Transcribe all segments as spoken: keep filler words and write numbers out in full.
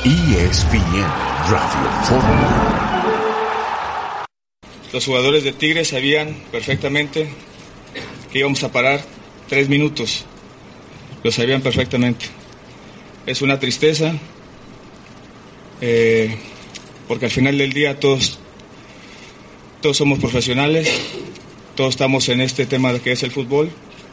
E S P N Radio Fórmula. Los jugadores de Tigres sabían perfectamente que íbamos a parar tres minutos. Lo sabían perfectamente. Es una tristeza, eh, porque al final del día todos, todos somos profesionales, todos estamos en este tema de que es el fútbol.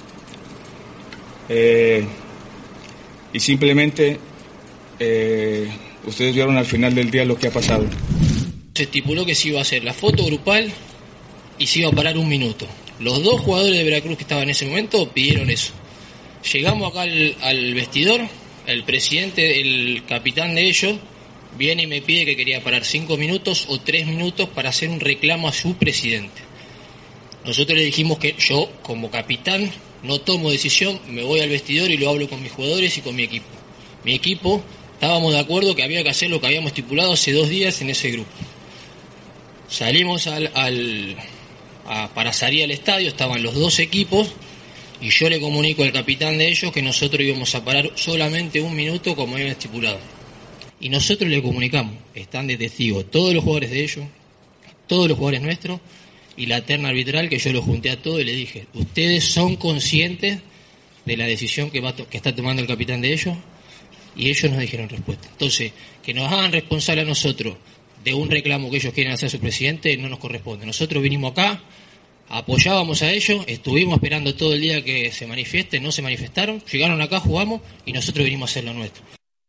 Eh, y simplemente eh, ustedes vieron al final del día lo que ha pasado. Se estipuló que se iba a hacer la foto grupal y se iba a parar un minuto. Los dos jugadores de Veracruz que estaban en ese momento pidieron eso. Llegamos acá al, al vestidor, el presidente, el capitán de ellos, viene y me pide que quería parar cinco minutos o tres minutos para hacer un reclamo a su presidente. Nosotros le dijimos que yo, como capitán, no tomo decisión, me voy al vestidor y lo hablo con mis jugadores y con mi equipo. Mi equipo, estábamos de acuerdo que había que hacer lo que habíamos estipulado hace dos días en ese grupo. Salimos al, al, a, para salir al estadio, estaban los dos equipos, y yo le comunico al capitán de ellos que nosotros íbamos a parar solamente un minuto como habían estipulado. Y nosotros le comunicamos, están de testigo todos los jugadores de ellos, todos los jugadores nuestros, y la terna arbitral, que yo lo junté a todos y le dije, ¿ustedes son conscientes de la decisión que, va to- que está tomando el capitán de ellos? Y ellos nos dijeron respuesta. Entonces, que nos hagan responsable a nosotros de un reclamo que ellos quieren hacer a su presidente no nos corresponde. Nosotros vinimos acá, apoyábamos a ellos, estuvimos esperando todo el día que se manifiesten, no se manifestaron, llegaron acá, jugamos y nosotros vinimos a hacer lo nuestro.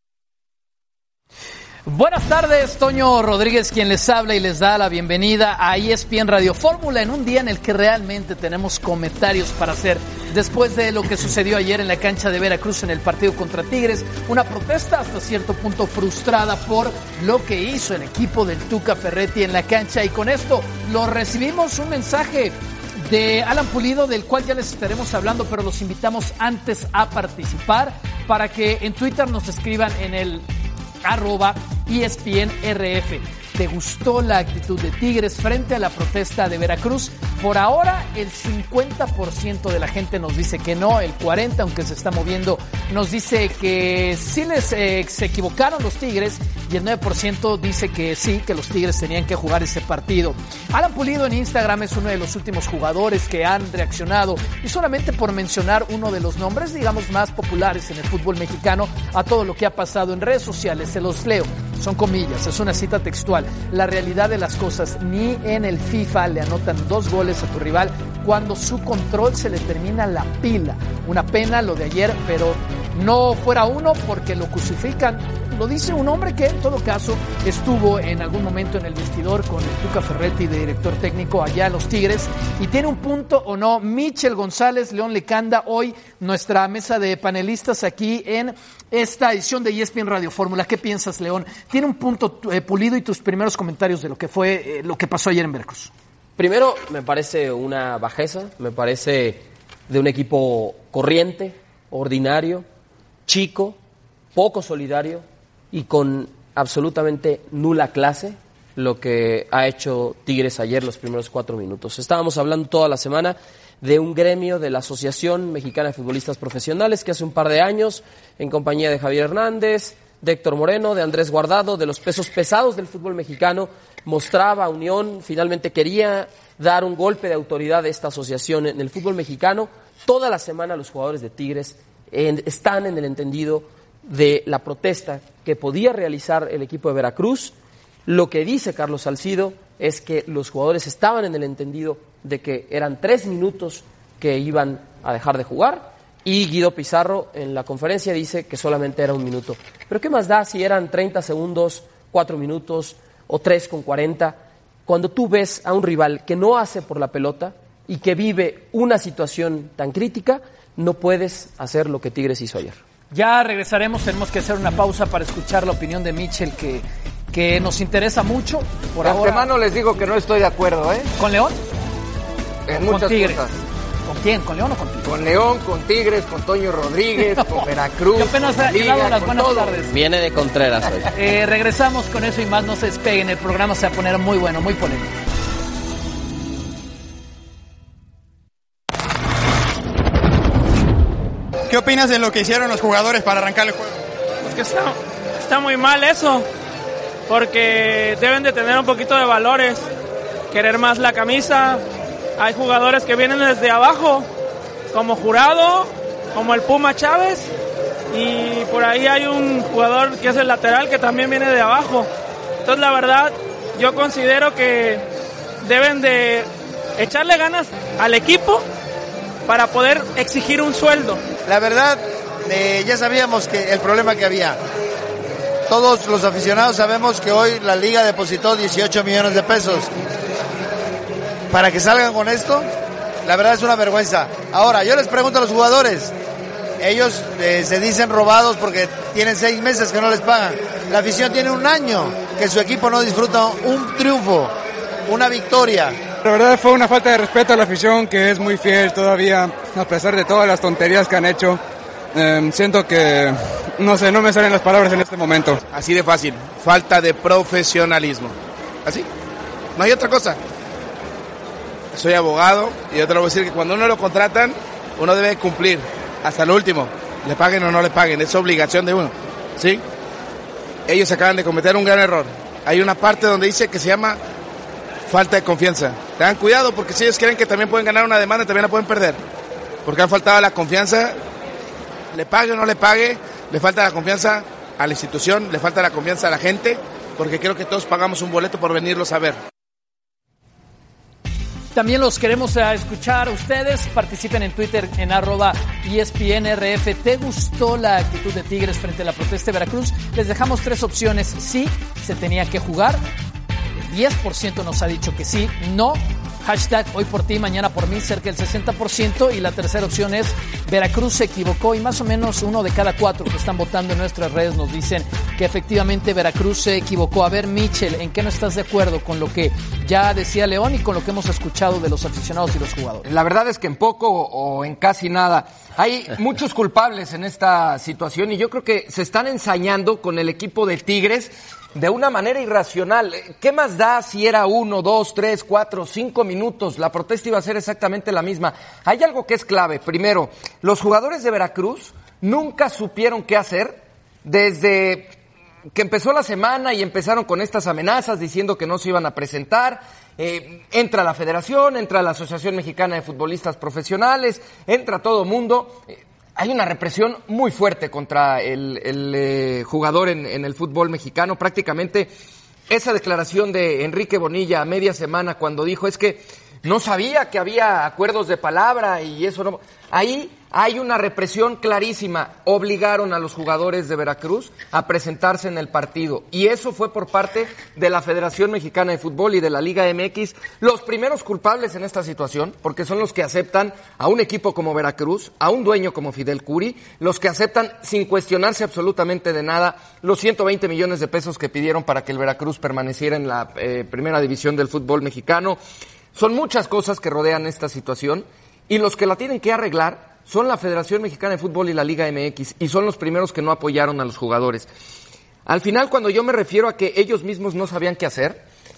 Buenas tardes, Toño Rodríguez quien les habla y les da la bienvenida a E S P N Radio Fórmula en un día en el que realmente tenemos comentarios para hacer después de lo que sucedió ayer en la cancha de Veracruz en el partido contra Tigres, una protesta hasta cierto punto frustrada por lo que hizo el equipo del Tuca Ferretti en la cancha, y con esto lo recibimos un mensaje de Alan Pulido, del cual ya les estaremos hablando, pero los invitamos antes a participar para que en Twitter nos escriban en el arroba E S P N R F. ¿Te gustó la actitud de Tigres frente a la protesta de Veracruz? Por ahora el cincuenta por ciento de la gente nos dice que no, el cuarenta por ciento, aunque se está moviendo, nos dice que sí les eh, se equivocaron los Tigres, y el nueve por ciento dice que sí, que los Tigres tenían que jugar ese partido. Alan Pulido en Instagram es uno de los últimos jugadores que han reaccionado, y solamente por mencionar uno de los nombres, digamos, más populares en el fútbol mexicano, a todo lo que ha pasado en redes sociales, se los leo, son comillas, es una cita textual. La realidad de las cosas, ni en el FIFA le anotan dos goles a tu rival cuando su control se le termina la pila. Una pena lo de ayer, pero no fuera uno porque lo crucifican. Lo dice un hombre que en todo caso estuvo en algún momento en el vestidor con el Tuca Ferretti de director técnico allá en los Tigres, y tiene un punto o no. Michel González, León Lecanda, hoy nuestra mesa de panelistas aquí en esta edición de E S P N Radio Fórmula. ¿Qué piensas, León? Tiene un punto eh, Pulido, y tus primeros comentarios de lo que fue eh, lo que pasó ayer en Veracruz. Primero, me parece una bajeza, me parece de un equipo corriente, ordinario, chico, poco solidario y con absolutamente nula clase lo que ha hecho Tigres ayer los primeros cuatro minutos. Estábamos hablando toda la semana de un gremio de la Asociación Mexicana de Futbolistas Profesionales que hace un par de años, en compañía de Javier Hernández, de Héctor Moreno, de Andrés Guardado, de los pesos pesados del fútbol mexicano, mostraba unión, finalmente quería dar un golpe de autoridad a esta asociación en el fútbol mexicano. Toda la semana los jugadores de Tigres en, están en el entendido de la protesta que podía realizar el equipo de Veracruz. Lo que dice Carlos Salcido es que los jugadores estaban en el entendido de que eran tres minutos que iban a dejar de jugar, y Guido Pizarro en la conferencia dice que solamente era un minuto. Pero ¿qué más da si eran treinta segundos, cuatro minutos o tres con cuarenta? Cuando tú ves a un rival que no hace por la pelota y que vive una situación tan crítica, no puedes hacer lo que Tigres hizo ayer. Ya regresaremos, tenemos que hacer una pausa para escuchar la opinión de Michel, que, que nos interesa mucho. Por de ahora, antemano les digo que no estoy de acuerdo, ¿eh? ¿Con León? En ¿Con muchas Tigres? cosas. ¿Con quién? ¿Con León o con Tigres? Con León, con Tigres, con Toño Rodríguez, no. con Veracruz. Yo apenas con he Liga, dado las con buenas todo. tardes. Viene de Contreras hoy. Eh, regresamos con eso y más, no se despeguen, el programa se va a poner muy bueno, muy polémico. ¿Qué opinas de lo que hicieron los jugadores para arrancar el juego? Pues que está, está está muy mal eso, porque deben de tener un poquito de valores, querer más la camisa. Hay jugadores que vienen desde abajo, como Jurado, como el Puma Chávez, y por ahí hay un jugador que es el lateral que también viene de abajo. Entonces la verdad, yo considero que deben de echarle ganas al equipo para poder exigir un sueldo. La verdad, eh, ya sabíamos que el problema que había. Todos los aficionados sabemos que hoy la liga depositó dieciocho millones de pesos. Para que salgan con esto, la verdad es una vergüenza. Ahora, yo les pregunto a los jugadores, ellos eh, se dicen robados porque tienen seis meses que no les pagan. La afición tiene un año que su equipo no disfruta un triunfo, una victoria. La verdad fue una falta de respeto a la afición que es muy fiel todavía, a pesar de todas las tonterías que han hecho. Eh, siento que, no sé, no me salen las palabras en este momento. Así de fácil, falta de profesionalismo. Así, no hay otra cosa. Soy abogado y yo te lo voy a decir que cuando uno lo contratan, uno debe cumplir hasta lo último, le paguen o no le paguen, es obligación de uno, ¿sí? Ellos acaban de cometer un gran error. Hay una parte donde dice que se llama falta de confianza. Tengan cuidado porque si ellos creen que también pueden ganar una demanda, también la pueden perder. Porque han faltado la confianza, le pague o no le pague, le falta la confianza a la institución, le falta la confianza a la gente, porque creo que todos pagamos un boleto por venirlos a ver. También los queremos a escuchar a ustedes. Participen en Twitter en arroba E S P N R F. ¿Te gustó la actitud de Tigres frente a la protesta de Veracruz? Les dejamos tres opciones. Sí, se tenía que jugar. El diez por ciento nos ha dicho que sí. No. Hashtag hoy por ti, mañana por mí, cerca del sesenta por ciento. Y la tercera opción es Veracruz se equivocó. Y más o menos uno de cada cuatro que están votando en nuestras redes nos dicen que efectivamente Veracruz se equivocó. A ver, Michel, ¿en qué no estás de acuerdo con lo que ya decía León y con lo que hemos escuchado de los aficionados y los jugadores? La verdad es que en poco o en casi nada. Hay muchos culpables en esta situación y yo creo que se están ensañando con el equipo de Tigres de una manera irracional. ¿Qué más da si era uno, dos, tres, cuatro, cinco minutos? La protesta iba a ser exactamente la misma. Hay algo que es clave. Primero, los jugadores de Veracruz nunca supieron qué hacer desde que empezó la semana y empezaron con estas amenazas diciendo que no se iban a presentar. Eh, entra la Federación, entra la Asociación Mexicana de Futbolistas Profesionales, entra todo mundo. Eh, Hay una represión muy fuerte contra el, el eh, jugador en, en el fútbol mexicano. Prácticamente esa declaración de Enrique Bonilla a media semana cuando dijo es que no sabía que había acuerdos de palabra y eso no... Ahí hay una represión clarísima. Obligaron a los jugadores de Veracruz a presentarse en el partido. Y eso fue por parte de la Federación Mexicana de Fútbol y de la Liga M X. Los primeros culpables en esta situación, porque son los que aceptan a un equipo como Veracruz, a un dueño como Fidel Curi, los que aceptan sin cuestionarse absolutamente de nada los ciento veinte millones de pesos que pidieron para que el Veracruz permaneciera en la eh, primera división del fútbol mexicano. Son muchas cosas que rodean esta situación y los que la tienen que arreglar son la Federación Mexicana de Fútbol y la Liga M X, y son los primeros que no apoyaron a los jugadores. Al final, cuando yo me refiero a que ellos mismos no sabían qué hacer,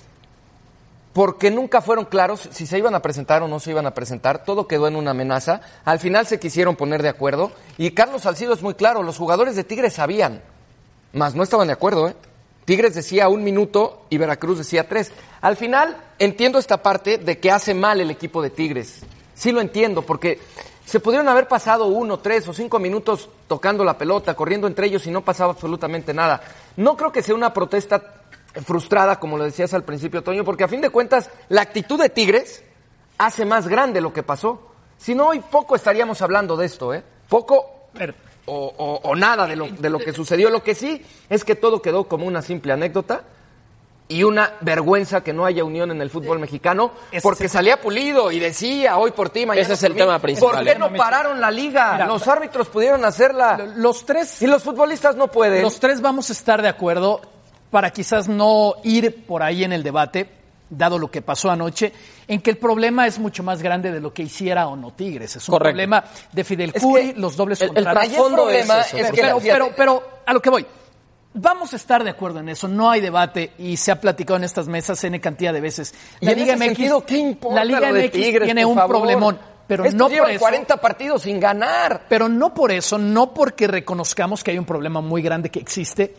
porque nunca fueron claros si se iban a presentar o no se iban a presentar, todo quedó en una amenaza, al final se quisieron poner de acuerdo, y Carlos Salcido es muy claro, los jugadores de Tigres sabían, mas no estaban de acuerdo, ¿eh? Tigres decía un minuto y Veracruz decía tres. Al final, entiendo esta parte de que hace mal el equipo de Tigres. Sí lo entiendo, porque se pudieron haber pasado uno, tres o cinco minutos tocando la pelota, corriendo entre ellos y no pasaba absolutamente nada. No creo que sea una protesta frustrada, como lo decías al principio, Toño, porque a fin de cuentas la actitud de Tigres hace más grande lo que pasó. Si no, hoy poco estaríamos hablando de esto, ¿eh? Poco o, o, o nada de lo, de lo que sucedió. Lo que sí es que todo quedó como una simple anécdota y una vergüenza que no haya unión en el fútbol mexicano, porque salía Pulido y decía hoy por ti, mañana ese es por el mí. tema principal. ¿Por qué no pararon la liga? Mira, los árbitros pudieron hacerla. Los tres... Y los futbolistas no pueden. Los tres vamos a estar de acuerdo para quizás no ir por ahí en el debate, dado lo que pasó anoche, en que el problema es mucho más grande de lo que hiciera o no Tigres. Es un Correcto. problema de Fidel Es Curi, que los dobles el- el contratos. trasfondo El problema es eso, es que pero, la- pero, pero a lo que voy. Vamos a estar de acuerdo en eso, no hay debate y se ha platicado en estas mesas N cantidad de veces. Y en ese sentido, ¿qué importa la Liga lo de M X Tigres, tiene por un favor? problemón, pero Estos no por llevan eso. cuarenta partidos sin ganar. Pero no por eso, no porque reconozcamos que hay un problema muy grande que existe,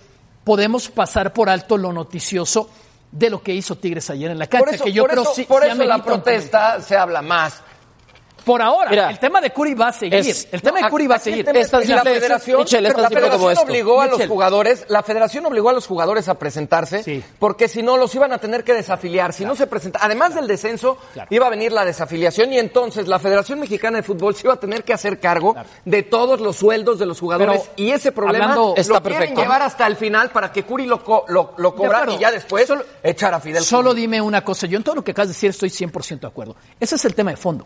podemos pasar por alto lo noticioso de lo que hizo Tigres ayer en la cancha. Por eso, que yo por creo eso, sí, por sí eso la amerita un protesta se habla más. Por ahora, Mira, el tema de Curi va a seguir. es- el tema No, de Curi va a aquí el seguir. tema Es tan es que la simple, federación, Michel, es pero tan la simple como federación esto. obligó a los Michel. jugadores, la federación obligó a los jugadores a presentarse, Sí. porque si no los iban a tener que desafiliar. Si no se presenta, además del descenso, Claro. iba a venir la desafiliación y entonces la Federación Mexicana de Fútbol se iba a tener que hacer cargo Claro. de todos los sueldos de los jugadores Pero, y ese problema hablando- lo Está quieren perfecto. llevar hasta el final para que Curi lo, co- lo, lo cobra acuerdo. y ya después Solo- echar a Fidel. Solo Curi. dime una cosa. Yo en todo lo que acabas de decir estoy cien por ciento de acuerdo. Ese es el tema de fondo.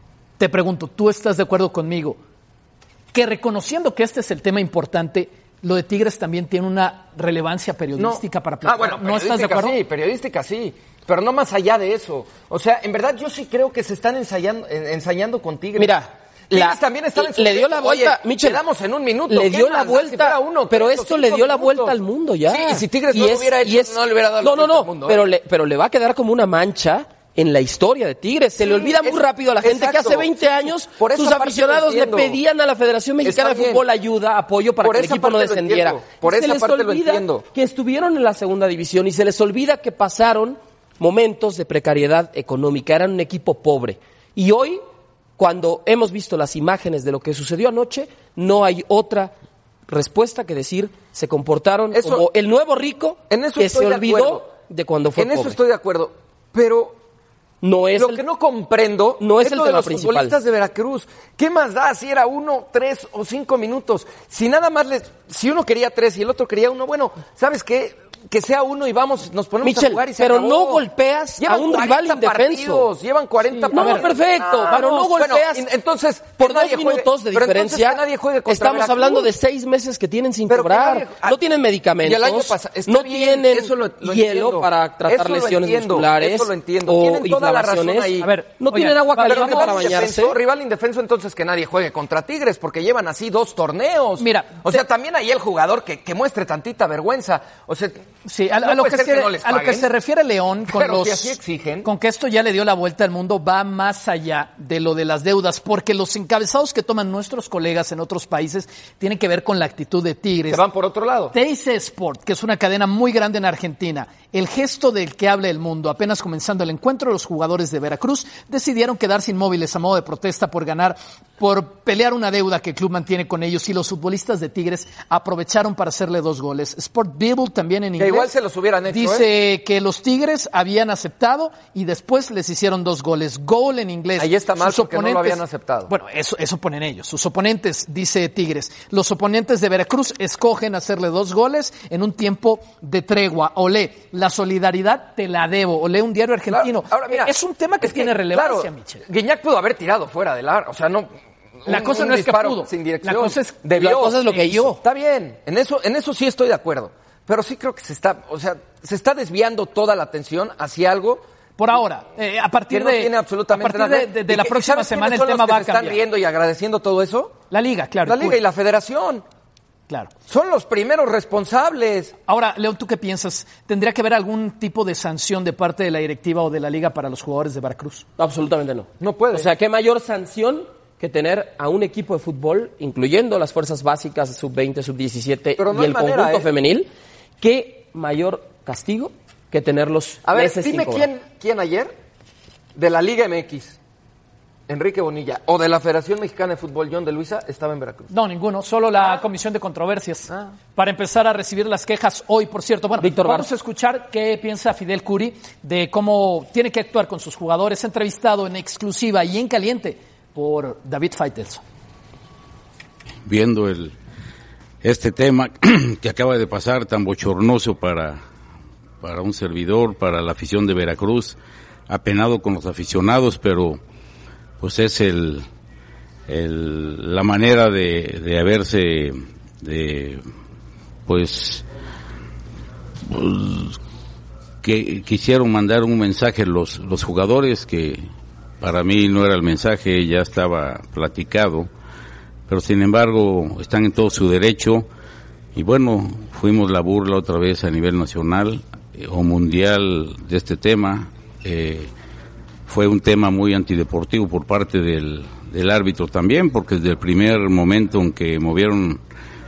Te pregunto, ¿tú estás de acuerdo conmigo que reconociendo que este es el tema importante, lo de Tigres también tiene una relevancia periodística para Ah, platicar? bueno, ¿No estás de periodística acuerdo? Sí, periodística sí, pero no más allá de eso. O sea, en verdad yo sí creo que se están ensayando, en- ensayando con Tigres. Mira, Tigres la- también están en su le dio la derecho. vuelta, Oye, Michel, quedamos en un minuto. le ¿qué dio más la da si vuelta, fuera uno, pero tres o esto le cinco dio la minutos? vuelta al mundo ya. Sí, y si Tigres Y no lo es- hubiera y hecho, es- no le hubiera dado la no, no, vuelta no, al mundo. pero ¿eh? le, pero le va a quedar como una mancha en la historia de Tigres. Se Sí, le olvida muy es- rápido a la gente que exacto. hace veinte años Por esa sus parte aficionados lo le entiendo. pedían a la Federación Mexicana Está de Fútbol bien. ayuda, apoyo para Por que el esa equipo no parte lo descendiera. entiendo. Por Se esa les parte lo olvida entiendo. que estuvieron en la segunda división y se les olvida que pasaron momentos de precariedad económica. Eran un equipo pobre. Y hoy, cuando hemos visto las imágenes de lo que sucedió anoche, no hay otra respuesta que decir se comportaron Eso- como el nuevo rico En eso que estoy se de olvidó acuerdo. de cuando fue En eso pobre. estoy de acuerdo, pero No es lo el- que no comprendo no es es el lo de tema los principal. futbolistas de Veracruz. ¿Qué más da si era uno, tres o cinco minutos? Si nada más les, si uno quería tres y el otro quería uno, bueno, ¿sabes qué? Que sea uno y vamos, nos ponemos Michel, a jugar y se pero acabó. no golpeas Llevan a un cuarenta rival indefenso. partidos, llevan cuarenta Sí, no, partidos. perfecto, pero no bueno, golpeas y- entonces, por que dos nadie juegue- minutos de pero entonces diferencia. que nadie juegue contra Estamos Veracruz. hablando de seis meses que tienen sin Pero que cobrar. nadie- ah, no tienen medicamentos. y el año pasado- está no bien, tienen eso lo- lo hielo entiendo. para tratar Eso lo lesiones entiendo, musculares eso lo entiendo. o Tienen toda la razón inflamaciones. ahí. A ver, no oigan, tienen agua pero caliente rival para bañarse. indefenso, rival indefenso, entonces que nadie juegue contra Tigres, porque llevan así dos torneos. Mira, o sea, también ahí el jugador que, que muestre tantita vergüenza. O sea, Sí, a, no a lo, puede que ser se, que no les a lo que paguen. se refiere León con Pero los si así exigen. con que esto ya le dio la vuelta al mundo va más allá de lo de las deudas, porque los encabezados que toman nuestros colegas en otros países tienen que ver con la actitud de Tigres. Se van por otro lado. T C Sport, que es una cadena muy grande en Argentina, el gesto del que habla el mundo, apenas comenzando el encuentro, los jugadores de Veracruz decidieron quedarse inmóviles a modo de protesta por ganar, por pelear una deuda que el club mantiene con ellos, y los futbolistas de Tigres aprovecharon para hacerle dos goles. Sport Bible también en Que inglés igual se los hubieran hecho, dice que los Tigres habían aceptado y después les hicieron dos goles. Goal en inglés. Ahí está mal Sus porque no lo oponentes- habían aceptado. Bueno, eso, eso ponen ellos. Sus oponentes, dice Tigres, los oponentes de Veracruz escogen hacerle dos goles en un tiempo de tregua. Olé, la solidaridad te la debo. Olé, un diario argentino. Claro, ahora, mira, es un tema que es tiene relevancia, claro, Michel. Guiñac pudo haber tirado fuera del ar, o sea, no. La un- cosa un no es que disparo pudo. sin dirección. La cosa es- Debió. la cosa es lo que hizo. Está bien, en eso, en eso sí estoy de acuerdo. Pero sí creo que se está, o sea, se está desviando toda la atención hacia algo Por ahora, eh, a que partir no de, tiene absolutamente a partir nada. de, de- ¿Y de la que- próxima ¿sabes semana el quiénes son tema los que va a se están cambiar. riendo y agradeciendo todo eso? La liga, claro. La liga y la federación. Claro. Son los primeros responsables. Ahora, León, ¿tú qué piensas? ¿Tendría que haber algún tipo de sanción de parte de la directiva o de la liga para los jugadores de Veracruz? Absolutamente no. No puede. O sea, ¿qué mayor sanción que tener a un equipo de fútbol, incluyendo las fuerzas básicas, sub veinte, sub diecisiete Pero no y hay el manera, conjunto ¿eh? femenil? ¿Qué mayor castigo que tenerlos A ver, meses dime sin cobrar? quién, quién ayer de la Liga M X, Enrique Bonilla, o de la Federación Mexicana de Fútbol, John de Luisa, estaba en Veracruz. No, ninguno, solo la Comisión de Controversias. Ah. Para empezar a recibir las quejas hoy, por cierto. Bueno, Víctor vamos Barça. a escuchar qué piensa Fidel Curi de cómo tiene que actuar con sus jugadores, entrevistado en exclusiva y en caliente por David Faitelson. Viendo el este tema que acaba de pasar tan bochornoso para, para un servidor, para la afición de Veracruz, apenado con los aficionados, pero pues es el, el la manera de, de haberse de pues, pues que quisieron mandar un mensaje los los jugadores que para mí no era el mensaje, ya estaba platicado, pero sin embargo están en todo su derecho y bueno, fuimos la burla otra vez a nivel nacional eh, o mundial de este tema. Eh, fue un tema muy antideportivo por parte del, del árbitro también, porque desde el primer momento en que movieron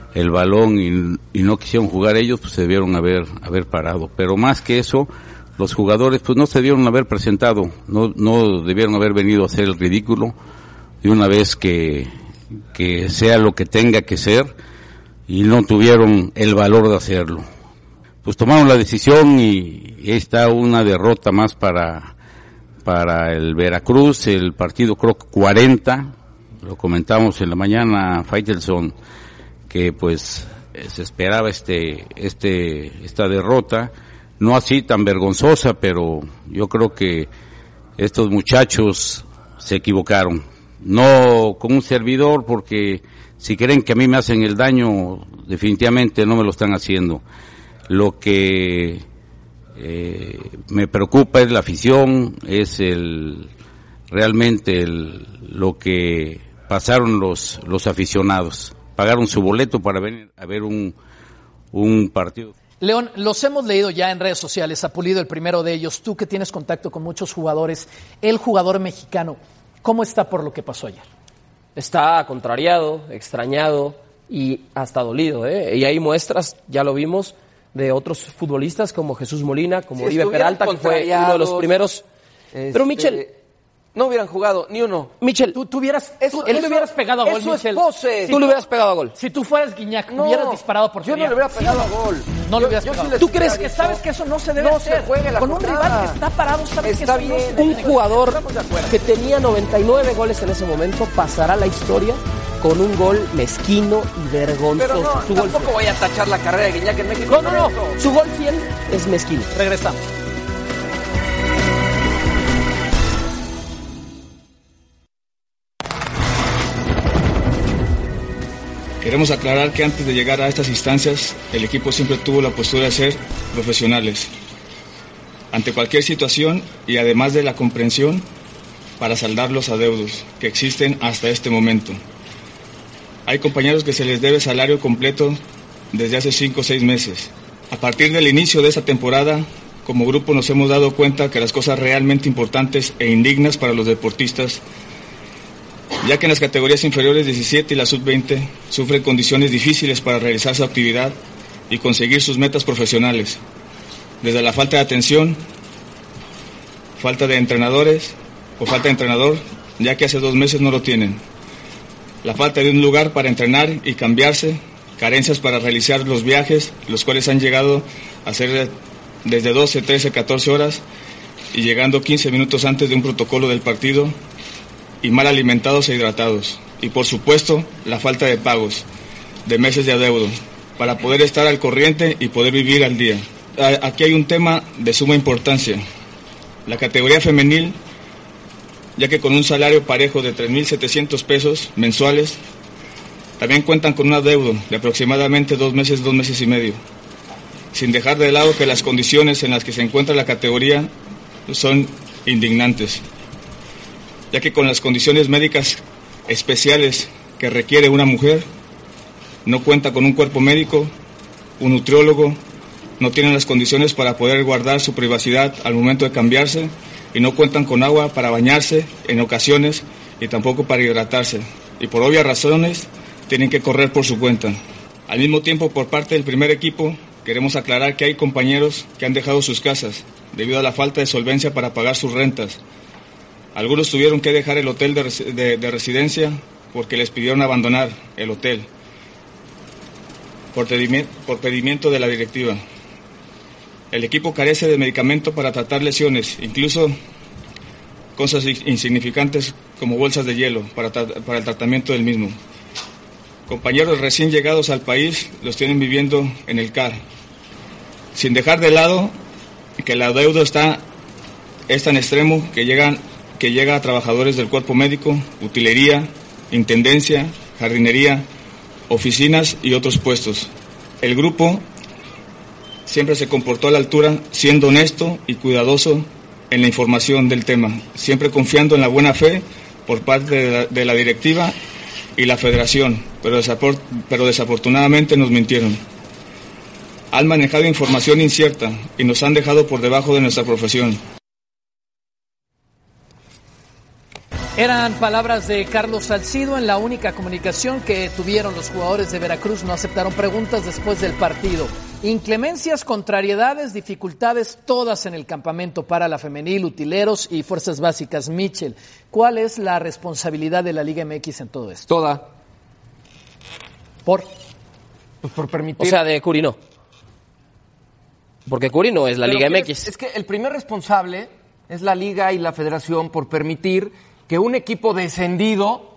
el balón y, y no quisieron jugar ellos, pues se debieron haber, haber parado. Pero más que eso, los jugadores pues no se debieron haber presentado, no, no debieron haber venido a hacer el ridículo de una vez que, que sea lo que tenga que ser, y no tuvieron el valor de hacerlo. Pues tomaron la decisión y, y está una derrota más para, para el Veracruz, el partido creo que cuarenta, lo comentamos en la mañana, Faitelson, que pues se esperaba este, este, esta derrota, no así tan vergonzosa, pero yo creo que estos muchachos se equivocaron. No con un servidor, porque si creen que a mí me hacen el daño, definitivamente no me lo están haciendo. Lo que eh, me preocupa es la afición, es el realmente el, lo que pasaron los, los aficionados. Pagaron su boleto para venir a ver un, un partido. León, los hemos leído ya en redes sociales, ha Pulido el primero de ellos, tú que tienes contacto con muchos jugadores, el jugador mexicano, ¿cómo está por lo que pasó ayer? Está contrariado, extrañado y hasta dolido, ¿eh? Y hay muestras, ya lo vimos, de otros futbolistas como Jesús Molina, como Si Ibe Peralta, que fue uno de los primeros. Este, Pero Michel, no hubieran jugado ni uno. Michel, tú, tú hubieras, Eso- tú, él eso- le hubieras pegado a gol, eso es Michel. pose. Si tú le hubieras pegado a gol. Si tú fueras Guiñac, No, hubieras disparado por yo no le hubiera pegado a gol. No le Yo- hubieras yo sí pegado. les ¿Tú hubiera crees que dicho, sabes que eso no se debe no hacer? se juegue la Con un jornada. rival que está parado, sabes Está que eso bien. no Un se jugador Estamos de acuerdo. que tenía noventa y nueve goles en ese momento pasará a la historia con un gol mezquino y vergonzoso. Pero no, Su gol tampoco fiel. voy a tachar la carrera de Guiñac en México. No, no, no. Su gol fiel es mezquino. Regresamos. Queremos aclarar que antes de llegar a estas instancias, el equipo siempre tuvo la postura de ser profesionales ante cualquier situación y además de la comprensión para saldar los adeudos que existen hasta este momento. Hay compañeros que se les debe salario completo desde hace cinco o seis meses. A partir del inicio de esta temporada, como grupo nos hemos dado cuenta que las cosas realmente importantes e indignas para los deportistas, ya que en las categorías inferiores diecisiete y la sub veinte sufren condiciones difíciles para realizar su actividad y conseguir sus metas profesionales, desde la falta de atención, falta de entrenadores o falta de entrenador, ya que hace dos meses no lo tienen, la falta de un lugar para entrenar y cambiarse, carencias para realizar los viajes, los cuales han llegado a ser desde doce, trece, catorce horas y llegando quince minutos antes de un protocolo del partido, y mal alimentados e hidratados. Y por supuesto, la falta de pagos, de meses de adeudo, para poder estar al corriente y poder vivir al día. Aquí hay un tema de suma importancia. La categoría femenil, ya que con un salario parejo de tres mil setecientos pesos mensuales, también cuentan con un adeudo de aproximadamente dos meses, dos meses y medio. Sin dejar de lado que las condiciones en las que se encuentra la categoría son indignantes, ya que con las condiciones médicas especiales que requiere una mujer, no cuenta con un cuerpo médico, un nutriólogo, no tienen las condiciones para poder guardar su privacidad al momento de cambiarse y no cuentan con agua para bañarse en ocasiones y tampoco para hidratarse. Y por obvias razones tienen que correr por su cuenta. Al mismo tiempo, por parte del primer equipo, queremos aclarar que hay compañeros que han dejado sus casas debido a la falta de solvencia para pagar sus rentas. Algunos tuvieron que dejar el hotel de, de, de residencia porque les pidieron abandonar el hotel por pedimiento, por pedimiento de la directiva. El equipo carece de medicamento para tratar lesiones, incluso cosas insignificantes como bolsas de hielo para, para el tratamiento del mismo. Compañeros recién llegados al país los tienen viviendo en el C A R, sin dejar de lado que el adeudo está, es tan extremo que llegan que llega a trabajadores del cuerpo médico, utilería, intendencia, jardinería, oficinas y otros puestos. El grupo siempre se comportó a la altura, siendo honesto y cuidadoso en la información del tema, siempre confiando en la buena fe por parte de la, de la directiva y la federación, pero, desapor, pero desafortunadamente nos mintieron. Han manejado información incierta y nos han dejado por debajo de nuestra profesión. Eran palabras de Carlos Salcido en la única comunicación que tuvieron los jugadores de Veracruz. No aceptaron preguntas después del partido. Inclemencias, contrariedades, dificultades, todas en el campamento para la femenil, utileros y fuerzas básicas. Michel, ¿cuál es la responsabilidad de la Liga M X en todo esto? Toda. ¿Por? Pues por permitir. O sea, de Curi no. Porque Curi no es la Pero Liga que M X. Es, es que el primer responsable es la Liga y la Federación por permitir que un equipo descendido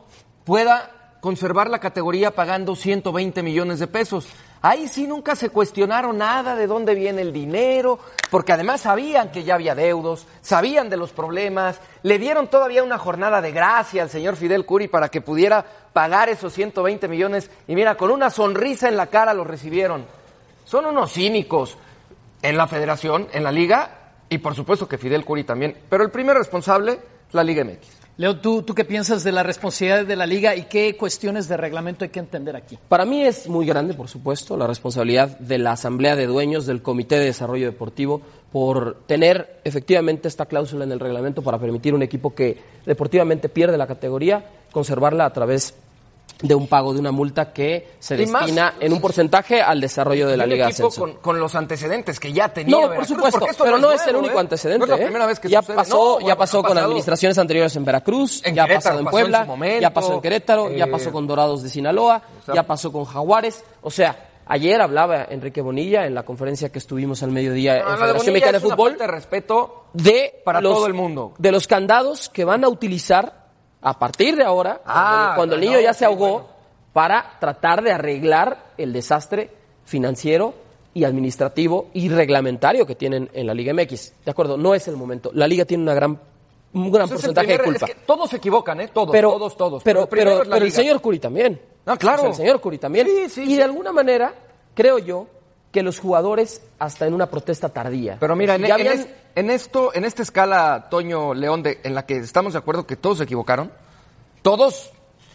pueda conservar la categoría pagando ciento veinte millones de pesos. Ahí sí nunca se cuestionaron nada de dónde viene el dinero, porque además sabían que ya había deudos, sabían de los problemas, le dieron todavía una jornada de gracia al señor Fidel Curi para que pudiera pagar esos ciento veinte millones y mira, con una sonrisa en la cara lo recibieron. Son unos cínicos en la Federación, en la Liga y por supuesto que Fidel Curi también, pero el primer responsable, la Liga M X. Leo, ¿tú, ¿tú qué piensas de la responsabilidad de la Liga y qué cuestiones de reglamento hay que entender aquí? Para mí es muy grande, por supuesto, la responsabilidad de la Asamblea de Dueños del Comité de Desarrollo Deportivo por tener efectivamente esta cláusula en el reglamento para permitir un equipo que deportivamente pierde la categoría, conservarla a través de un pago de una multa que se Y destina más, en un porcentaje al desarrollo de la un Liga de equipo Ascenso. con, con los antecedentes que ya tenía No, por Veracruz, supuesto, porque esto pero no es nuevo, el único ¿eh? antecedente. No es la ¿eh? primera vez que ya sucede. pasó, No, ya bueno, pasó ha con pasado. administraciones anteriores en Veracruz, En ya ha Querétaro pasado en pasó en Puebla, su momento, ya pasó en Querétaro, eh, ya pasó con Dorados de Sinaloa, o sea, ya pasó con Jaguares. O sea, ayer hablaba Enrique Bonilla en la conferencia que estuvimos al mediodía No, en la de Federación Bonilla Mexicana de es una Fútbol falta de respeto de para los, todo el mundo. de los candados que van a utilizar a partir de ahora, Ah, cuando, cuando el no, niño ya sí, se ahogó, bueno. para tratar de arreglar el desastre financiero y administrativo y reglamentario que tienen en la Liga M X. De acuerdo, no es el momento. La Liga tiene una gran, un gran Ese es el porcentaje primer- de culpa. es que todos se equivocan, ¿eh? Todos, pero, todos, todos. Pero, el primero pero, es la pero el Liga. señor Curi también. No, claro. O sea, el señor Curi también. Sí, sí, y sí. de alguna manera, creo yo, que los jugadores, hasta en una protesta tardía. Pero mira, en, ya en habían- es- en esto, en esta escala, Toño León, de, en la que estamos de acuerdo que todos se equivocaron, todos,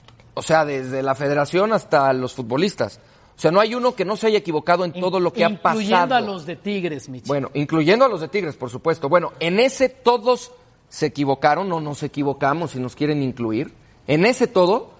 o sea, desde la federación hasta los futbolistas. O sea, no hay uno que no se haya equivocado en todo lo que ha pasado. Incluyendo a los de Tigres, Michel. Bueno, incluyendo a los de Tigres, por supuesto. Bueno, en ese todos se equivocaron o nos equivocamos si nos quieren incluir. En ese todo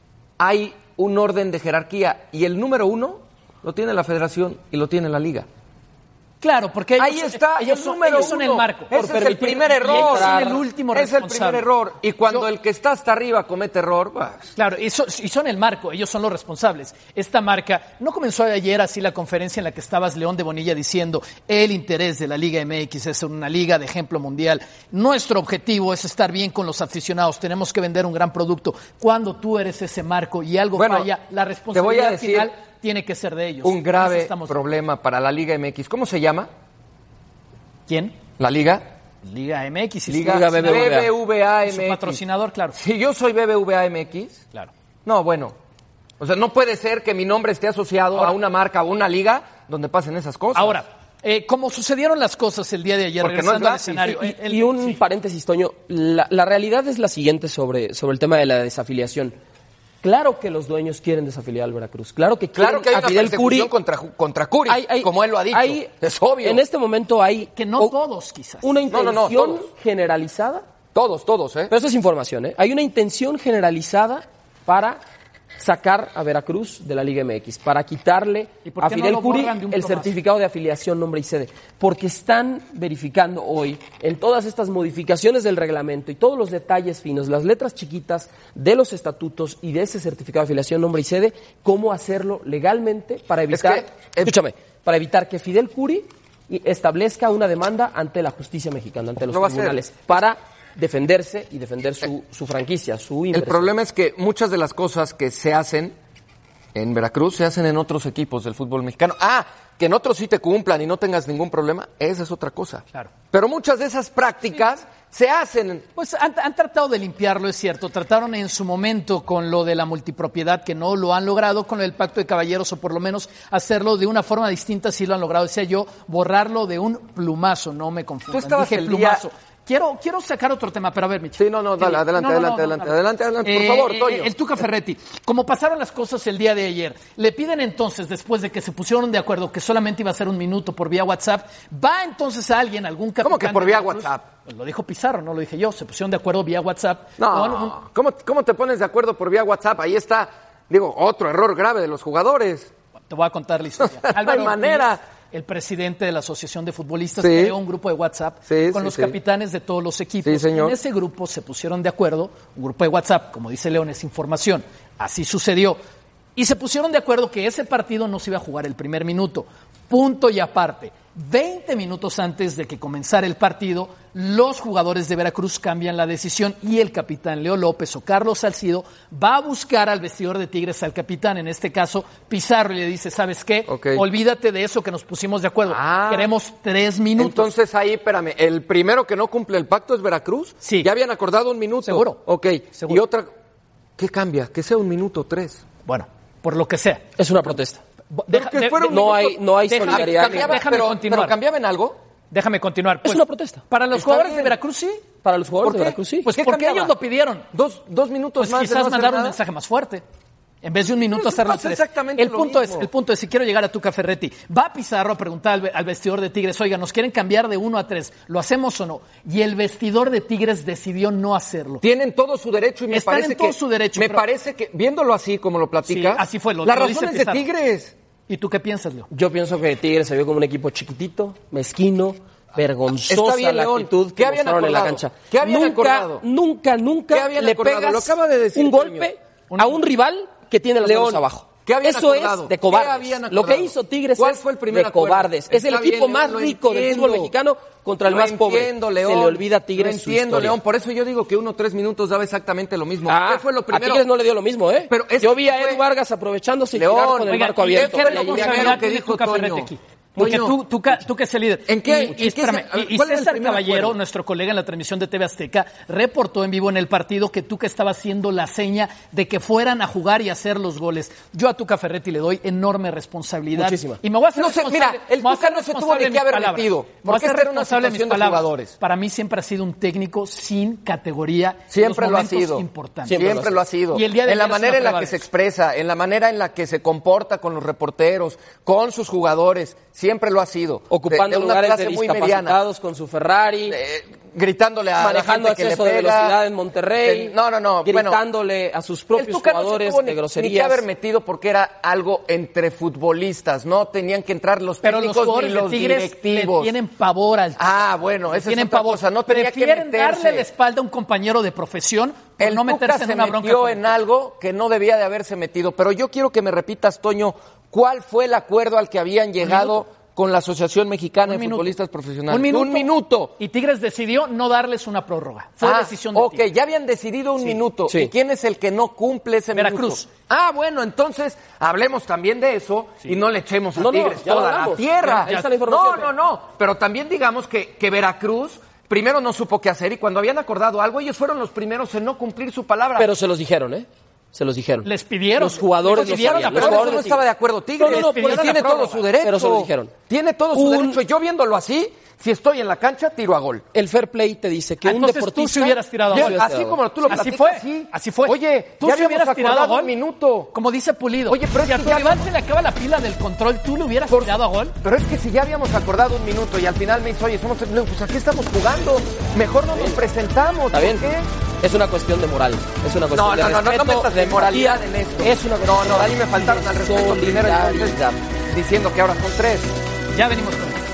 hay un orden de jerarquía y el número uno lo tiene la federación y lo tiene la liga. Claro, porque ellos, Ahí está, ellos el son, número ellos son el uno. marco. Ese es el primer error. Y ellos son el último Es el responsable. primer error. Y cuando Yo- el que está hasta arriba comete error, pues, Claro, y son, y son el marco, ellos son los responsables. Esta marca, no comenzó ayer así la conferencia en la que estabas, León de Bonilla, diciendo el interés de la Liga M X es una liga de ejemplo mundial. Nuestro objetivo es estar bien con los aficionados, tenemos que vender un gran producto. Cuando tú eres ese marco y algo Bueno, falla, la te voy a responsabilidad decir final tiene que ser de ellos. un En grave eso estamos- problema para la Liga M X. ¿Cómo se llama? ¿Quién? ¿La Liga? Liga M X. y Liga, Liga B B V A. B B V A M X. Su patrocinador, claro. Si yo soy B B V A M X, Claro. no, bueno. O sea, no puede ser que mi nombre esté asociado Ahora- a una marca o una liga donde pasen esas cosas. Ahora, eh, como sucedieron las cosas el día de ayer, Porque no es regresando al gratis, escenario. Y, el- el- y un sí. paréntesis, Toño, la, la realidad es la siguiente sobre, sobre el tema de la desafiliación. Claro que los dueños quieren desafiliar al Veracruz. Claro que quieren claro que hay a una Fidel persecución Curi. contra, contra Curi, Hay- hay- como él lo ha dicho. hay- es obvio. En este momento hay Que no o- todos, quizás. una No, intención no, no, todos. generalizada. Todos, todos, ¿eh? Pero eso es información, ¿eh? Hay una intención generalizada para sacar a Veracruz de la Liga M X, para quitarle ¿Y por a qué no Fidel lo Curi borran de un el plumazo? certificado de afiliación, nombre y sede. Porque están verificando hoy, en todas estas modificaciones del reglamento y todos los detalles finos, las letras chiquitas de los estatutos y de ese certificado de afiliación, nombre y sede, cómo hacerlo legalmente para evitar, que- escúchame, para evitar que Fidel Curi y- establezca una demanda ante la justicia mexicana, ante los Lo va a hacer. tribunales, para defenderse y defender su, su franquicia, su El inversión. problema es que muchas de las cosas que se hacen en Veracruz se hacen en otros equipos del fútbol mexicano. Ah, que en otros sí te cumplan y no tengas ningún problema, esa es otra cosa. Claro. Pero muchas de esas prácticas se hacen. Pues han, han tratado de limpiarlo, es cierto. Trataron en su momento con lo de la multipropiedad, que no lo han logrado, con el pacto de caballeros, o por lo menos hacerlo de una forma distinta, sí lo han logrado. Decía yo, borrarlo de un plumazo, no me confundo. Tú estabas Dije el plumazo. día- Quiero, quiero sacar otro tema, pero a ver, Michel. Sí, no, no, dale, adelante, no, no, adelante, no, adelante, no, adelante, adelante, por Eh, favor, eh, Toño. El Tuca Ferretti, como pasaron las cosas el día de ayer, le piden entonces, después de que se pusieron de acuerdo que solamente iba a ser un minuto por vía WhatsApp, va entonces a alguien, algún capitán... ¿Cómo que por de vía Veracruz? WhatsApp? Pues lo dijo Pizarro, no lo dije yo, se pusieron de acuerdo vía WhatsApp. No, con un- ¿cómo, ¿cómo te pones de acuerdo por vía WhatsApp? Ahí está, digo, otro error grave de los jugadores. Te voy a contar la historia. No hay Álvaro manera. Ortiz, el presidente de la Asociación de Futbolistas, Sí. creó un grupo de WhatsApp Sí, con sí, los sí. capitanes de todos los equipos. Sí, señor. En ese grupo se pusieron de acuerdo, un grupo de WhatsApp, como dice León, es información. Así sucedió. Y se pusieron de acuerdo que ese partido no se iba a jugar el primer minuto. Punto y aparte. veinte minutos antes de que comenzara el partido, los jugadores de Veracruz cambian la decisión y el capitán Leo López o Carlos Salcido va a buscar al vestidor de Tigres al capitán, en este caso Pizarro, y le dice, ¿sabes qué? Ok. Olvídate de eso que nos pusimos de acuerdo. Ah. Queremos tres minutos. Entonces ahí, espérame, ¿el primero que no cumple el pacto es Veracruz? Sí. ¿Ya habían acordado un minuto? Seguro. Ok. Seguro. Y otra, ¿qué cambia? Que sea un minuto tres. Bueno, por lo que sea. Es una protesta. Deja- que de- fuera de- un No minuto- hay, no hay déjame- solidaridad. cambiaba- déjame pero, continuar. pero cambiaba en algo. Déjame continuar. Pues, una protesta. Para los Está jugadores bien. de Veracruz, sí. Para los jugadores ¿Por de qué? Veracruz, sí. Pues ¿Qué porque cambiaba? ellos lo pidieron. Dos, dos minutos Pues más. de quizás no hacer mandar un nada. mensaje más fuerte. En vez de un minuto Pero hacerlo pasa tres. exactamente El lo punto mismo. es, el punto es, si quiero llegar a Tuca Ferretti, va Pizarro a preguntar al, ve- al vestidor de Tigres, oiga, nos quieren cambiar de uno a tres, ¿lo hacemos o no? Y el vestidor de Tigres decidió no hacerlo. Tienen todo su derecho y me Están parece en todo que su derecho, me pero- parece que viéndolo así como lo platica, Sí, así fue, lo- las lo dice razones de Pizarro. Tigres. ¿Y tú qué piensas, Leo? Yo pienso que Tigres se vio como un equipo chiquitito, mezquino, vergonzosa Está bien, la León. actitud ¿Qué que habían mostraron en la acordado? cancha. ¿Qué habían nunca, acordado? nunca, ¿Qué nunca habían le acordado? pegas Lo acaba de decir un Toño. golpe a un rival que tiene las León, manos abajo. ¿qué habían Eso acordado? es de ¿Qué cobardes. habían Lo que acordado? hizo Tigres ¿Cuál es fue el primer de acuerdo? cobardes. Es el Está bien, equipo León, más lo rico del entiendo. fútbol mexicano contra el Lo más pobre. entiendo, León. Se le olvida a Tigres Lo su entiendo, historia. León. Por eso yo digo que uno tres minutos daba exactamente lo mismo. Ah, ¿Qué fue lo a primero? Tigres no le dio lo mismo, ¿eh? Pero es Yo que vi a fue- Edu Vargas aprovechándose y León, tirar con el oiga, marco ¿y abierto. qué ¿Qué fue lo Y ahí- responsabilidad que tiene dijo Tuca Toño? Ferretti aquí? Porque Toño. tú, tú, ca- tú que es el líder. ¿En qué? Y, y ¿En qué espérame, se- y- y cuál era el César primer Caballero, acuerdo? nuestro colega en la transmisión de T V Azteca, reportó en vivo en el partido que Tuca estaba haciendo la seña de que fueran a jugar y hacer los goles. Yo a Tuca Ferretti le doy enorme responsabilidad. Muchísima. Y me voy a hacer No sé, responsable. mira, el me voy a Tuca hacer no se tuvo responsable ni de que haber mis palabras. metido, Me voy a porque hacer esta era una responsable de mis situación de palabras. jugadores. Para mí siempre ha sido un técnico sin categoría. en Siempre los lo ha momentos sido. importantes. Siempre, lo ha sido. Y el día de en la ayer es manera una en la prueba que de se eso. expresa, en la manera en la que se comporta con los reporteros, con sus jugadores, siempre lo ha sido. Ocupando de, de una lugares clase de muy mediana. discapacitados con su Ferrari. Eh, gritándole a manejando la gente que exceso le de pega. velocidad en Monterrey. Eh, No, no, no. Bueno, gritándole a sus el propios Tuca no se jugadores tuvo ni- de Ni que groserías. haber metido porque era algo entre futbolistas, no tenían que entrar los Pero los técnicos jugadores ni de los Tigres directivos. le tienen pavor al Ah, bueno, Le esa es tienen otra pavor. cosa, no tenía que Prefieren meterse. darle la espalda a un compañero de profesión por El no Tuca meterse en se una bronca. metió con- en algo que no debía de haberse metido. Pero yo quiero que me repitas, Toño, ¿cuál fue el acuerdo al que habían llegado con la Asociación Mexicana Un de minuto. Futbolistas Profesionales? Un minuto. Un minuto. Y Tigres decidió no darles una prórroga. Fue Ah, decisión de ok, Tigres. ya habían decidido un Sí. minuto. Sí. ¿Y quién es el que no cumple ese Veracruz. minuto? Ah, bueno, entonces hablemos también de eso y no le echemos a No, no, Tigres ya lo toda la hablamos. tierra. Ahí está la información. No, no, no. Pero también digamos que, que Veracruz primero no supo qué hacer y cuando habían acordado algo, ellos fueron los primeros en no cumplir su palabra. Pero se los dijeron, ¿eh? Se los dijeron. Les pidieron. Los jugadores Les lo pidieron sabían. la Los Pero prórroga. eso no jugadores estaba sí. de acuerdo Tigres. No, no, no, y pidieron tiene la todo prórroga, su derecho. pero se lo dijeron. Tiene todo su Un- derecho. Yo viéndolo así, si estoy en la cancha, tiro a gol. El fair play te dice que un Entonces deportista... tú si hubieras tirado a Ya, gol. así como tú lo Así platicas, fue. sí. Así fue. Oye, tú ya si hubieras habíamos tirado a acordado gol. un minuto. Como dice Pulido. Oye, pero es si a que tu ya rival habíamos- se le acaba la pila del control, tú le hubieras tirado a gol. Pero es que si ya habíamos acordado un minuto y al final me dice, oye, somos, pues aquí estamos jugando, mejor no nos presentamos. Está bien. ¿Por qué? Es una cuestión de moral. Es una cuestión No, de no, no, no, respeto, no metas de de moralidad empatía. en esto. Es una cuestión No, no, ahí me faltaron al respeto primero entonces, solidaridad. diciendo que ahora son tres. Ya venimos con eso.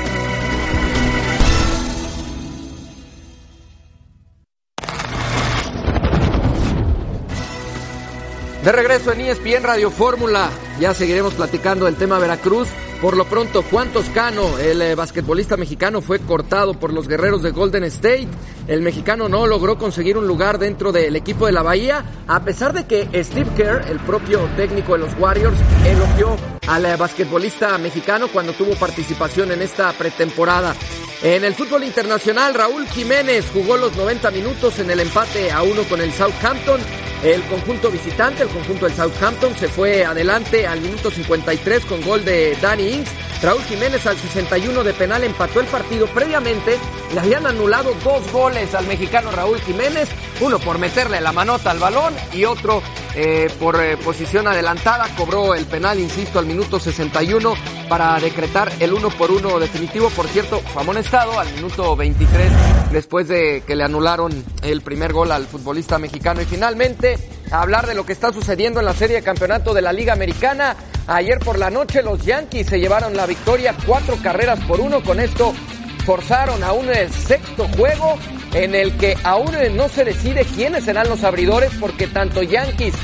De regreso en E S P N Radio Fórmula, ya seguiremos platicando del tema Veracruz. Por lo pronto, Juan Toscano, el eh, basquetbolista mexicano, fue cortado por los guerreros de Golden State. El mexicano no logró conseguir un lugar dentro del equipo de la Bahía, a pesar de que Steve Kerr, el propio técnico de los Warriors, elogió al eh, basquetbolista mexicano cuando tuvo participación en esta pretemporada. En el fútbol internacional, Raúl Jiménez jugó los noventa minutos en el empate a uno con el Southampton. El conjunto visitante, el conjunto del Southampton, se fue adelante al minuto cincuenta y tres con gol de Danny Ings. Raúl Jiménez al sesenta y uno de penal empató el partido. Previamente le habían anulado dos goles al mexicano Raúl Jiménez, uno por meterle la manota al balón y otro eh, por eh, posición adelantada. Cobró el penal, insisto, al minuto sesenta y uno para decretar el uno por uno definitivo. Por cierto, fue amonestado al minuto veintitrés después de que le anularon el primer gol al futbolista mexicano. Y finalmente, a hablar de lo que está sucediendo en la serie de campeonato de la Liga Americana. Ayer por la noche los Yankees se llevaron la victoria, cuatro carreras por uno. Con esto forzaron a un sexto juego en el que aún no se decide quiénes serán los abridores, porque tanto Yankees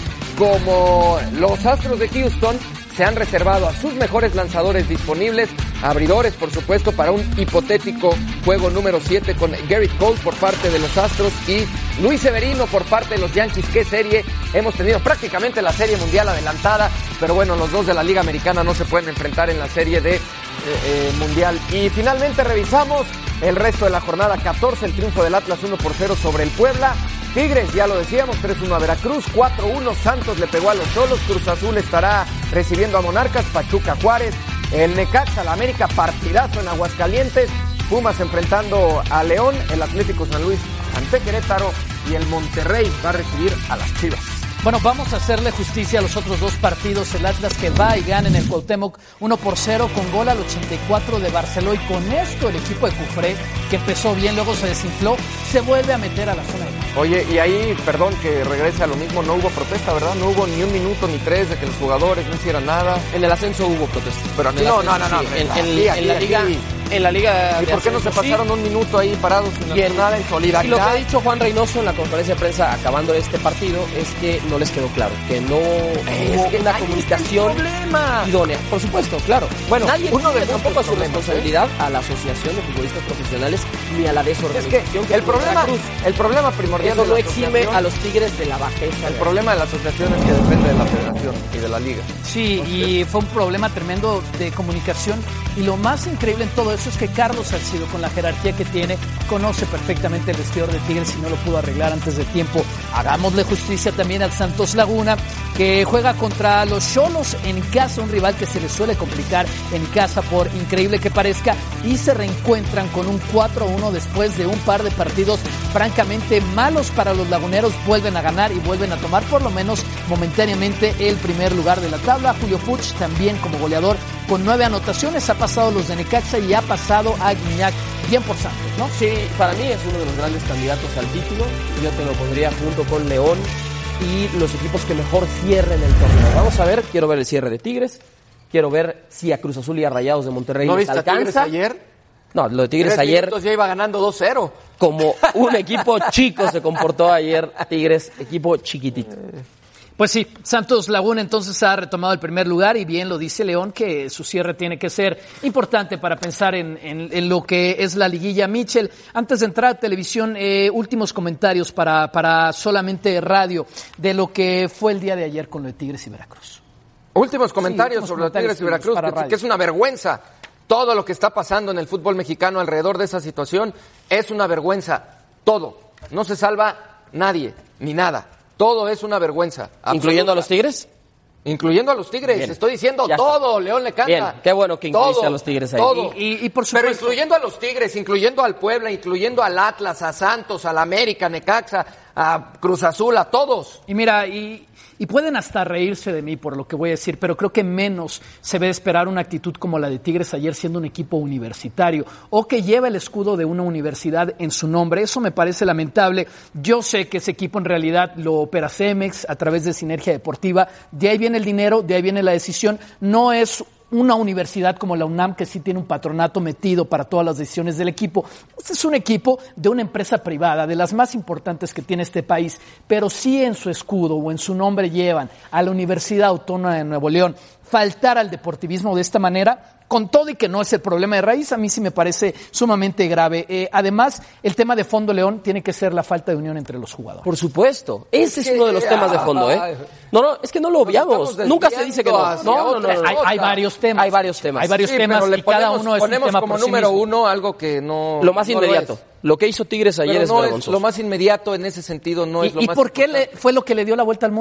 como los Astros de Houston se han reservado a sus mejores lanzadores disponibles, abridores por supuesto, para un hipotético juego número siete con Garrett Cole por parte de los Astros y Luis Severino por parte de los Yankees. ¿Qué serie? Hemos tenido prácticamente la serie mundial adelantada, pero bueno, los dos de la Liga Americana no se pueden enfrentar en la serie de eh, eh, mundial. Y finalmente revisamos el resto de la jornada catorce, el triunfo del Atlas uno por cero sobre el Puebla. Tigres, ya lo decíamos, tres uno a Veracruz, cuatro uno Santos le pegó a los Cholos, Cruz Azul estará recibiendo a Monarcas, Pachuca Juárez, el Necaxa, la América, partidazo en Aguascalientes, Pumas enfrentando a León, el Atlético San Luis ante Querétaro y el Monterrey va a recibir a las Chivas. Bueno, vamos a hacerle justicia a los otros dos partidos. El Atlas que va y gana en el Cuauhtémoc uno por cero con gol al ochenta y cuatro de Barceló. Y con esto el equipo de Cufré, que empezó bien, luego se desinfló, se vuelve a meter a la zona de... Oye, y ahí, perdón que regrese a lo mismo, no hubo protesta, ¿verdad? No hubo ni un minuto ni tres de que los jugadores no hicieran nada. En el ascenso hubo protesta. Pero aquí no, no, no, no. Sí, en, en, en la liga... En la liga ¿Y por qué no se pasaron sí. un minuto ahí parados sin hacer nada en solidaridad? Y lo que ha dicho Juan Reynoso en la conferencia de prensa acabando este partido es que no les quedó claro, que no es hubo que una comunicación idónea. Por supuesto, claro. Bueno, nadie uno de tampoco a su responsabilidad ¿eh? a la Asociación de Futbolistas Profesionales ni a la desorganización. Es que, que el problema, el problema primordial eso no exime a los Tigres de la bajeza. El problema de la asociación es que depende de la federación y de la liga. Sí, Entonces, y fue un problema tremendo de comunicación. Y lo más increíble en todo eso es que Carlos Salcido, con la jerarquía que tiene, conoce perfectamente el vestidor de Tigres y no lo pudo arreglar antes de tiempo. Hagámosle justicia también al Santos Laguna, que juega contra los Xolos en casa, un rival que se les suele complicar en casa por increíble que parezca, y se reencuentran con un cuatro uno después de un par de partidos francamente malos para los laguneros. Vuelven a ganar y vuelven a tomar por lo menos momentáneamente el primer lugar de la tabla. Julio Puig también como goleador con nueve anotaciones, ha pasado los de Necaxa y ha pasado a Guiñac. Bien por Santos, ¿no? Sí, para mí es uno de los grandes candidatos al título. Yo te lo pondría junto con León y los equipos que mejor cierren el torneo. Vamos a ver, quiero ver el cierre de Tigres, quiero ver si a Cruz Azul y a Rayados de Monterrey ¿No les viste alcanza. A Tigres ayer? No, lo de Tigres Tres ayer... minutos ya iba ganando dos cero. Como un equipo chico se comportó ayer Tigres, equipo chiquitito. Pues sí, Santos Laguna entonces ha retomado el primer lugar y bien lo dice León que su cierre tiene que ser importante para pensar en, en, en lo que es la liguilla. Michel, antes de entrar a televisión, eh, últimos comentarios para, para solamente radio de lo que fue el día de ayer con lo de Tigres y Veracruz. Últimos comentarios sí, últimos sobre comentarios Tigres y Veracruz, que, que es una vergüenza. Todo lo que está pasando en el fútbol mexicano alrededor de esa situación es una vergüenza. Todo. No se salva nadie, ni nada. Todo es una vergüenza. ¿Incluyendo absoluta. a los Tigres? Incluyendo a los Tigres. Bien. Estoy diciendo ya todo. Está. León le canta. Bien. Qué bueno que incluiste a los Tigres ahí. Todo. Y, y, y por supuesto. Pero incluyendo a los Tigres, incluyendo al Puebla, incluyendo al Atlas, a Santos, al América, Necaxa, a Cruz Azul, a todos. Y mira, y... Y pueden hasta reírse de mí por lo que voy a decir, pero creo que menos se ve esperar una actitud como la de Tigres ayer siendo un equipo universitario o que lleva el escudo de una universidad en su nombre. Eso me parece lamentable. Yo sé que ese equipo en realidad lo opera Cemex a través de Sinergia Deportiva. De ahí viene el dinero, de ahí viene la decisión. No es una universidad como la UNAM que sí tiene un patronato metido para todas las decisiones del equipo. Este es un equipo de una empresa privada, de las más importantes que tiene este país, pero sí en su escudo o en su nombre llevan a la Universidad Autónoma de Nuevo León. Faltar al deportivismo de esta manera, con todo y que no es el problema de raíz, a mí sí me parece sumamente grave. Eh, además, el tema de fondo, León, tiene que ser la falta de unión entre los jugadores. Por supuesto. Ese es, es uno de los temas de fondo, ¿eh? No, no, es que no lo obviamos. Nunca se dice que no. No, no, no, no. Hay, hay varios temas. Hay varios temas. Hay varios sí, temas pero y cada ponemos, uno es ponemos un tema como por sí número mismo. uno algo que no... Lo más no inmediato. Lo, lo que hizo Tigres ayer pero es no vergonzoso. Es lo más inmediato en ese sentido no ¿Y, es lo ¿y más por qué importante. le, fue lo que le dio la vuelta al mundo?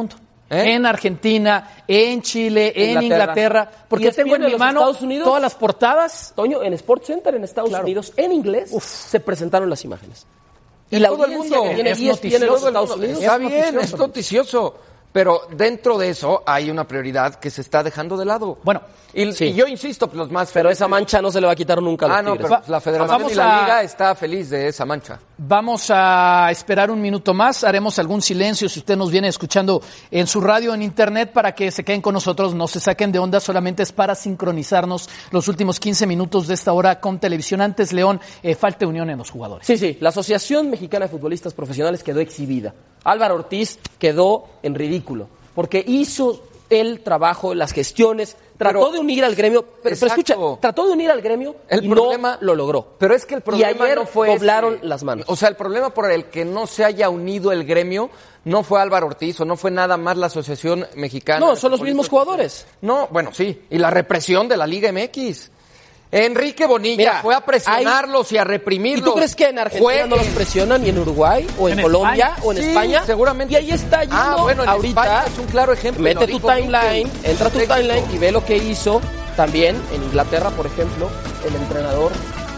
¿Eh? En Argentina, en Chile, en Inglaterra, Inglaterra porque tengo en mi mano Estados Unidos, todas las portadas. Toño, en SportsCenter en Estados claro. Unidos, en inglés, Uf. se presentaron las imágenes. Y la todo el mundo tiene es noticioso. En los Estados Unidos. Está bien, es noticioso. Pero dentro de eso hay una prioridad que se está dejando de lado. Bueno, y, sí. y yo insisto, los más pero esa mancha no se le va a quitar nunca a los Ah, no, Tigres. pero la Federación Vamos y la Liga a... está feliz de esa mancha. Vamos a esperar un minuto más, haremos algún silencio si usted nos viene escuchando en su radio, en internet, para que se queden con nosotros, no se saquen de onda, solamente es para sincronizarnos los últimos quince minutos de esta hora con televisión. Antes, León, eh, falta unión en los jugadores. Sí, sí, la Asociación Mexicana de Futbolistas Profesionales quedó exhibida. Álvaro Ortiz quedó en ridículo, porque hizo el trabajo, las gestiones, trató pero, de unir al gremio, pero, pero escucha, trató de unir al gremio el y problema, no lo logró. Pero es que el problema y ayer no fue doblaron ese. las manos. O sea, el problema por el que no se haya unido el gremio no fue Álvaro Ortiz o no fue nada más la Asociación Mexicana. No, son los mismos jugadores. No, bueno, sí, y la represión de la Liga M X. Enrique Bonilla Mira, fue a presionarlos hay... y a reprimirlos. ¿Y tú crees que en Argentina Jueguen. no los presionan, ni en Uruguay, o en, en Colombia, España? o en sí, España? Seguramente. Y ahí está yendo ah, bueno, en ahorita. España es un claro ejemplo. Mete tu timeline, Duque, entra a tu timeline y ve lo que hizo también en Inglaterra, por ejemplo, el entrenador.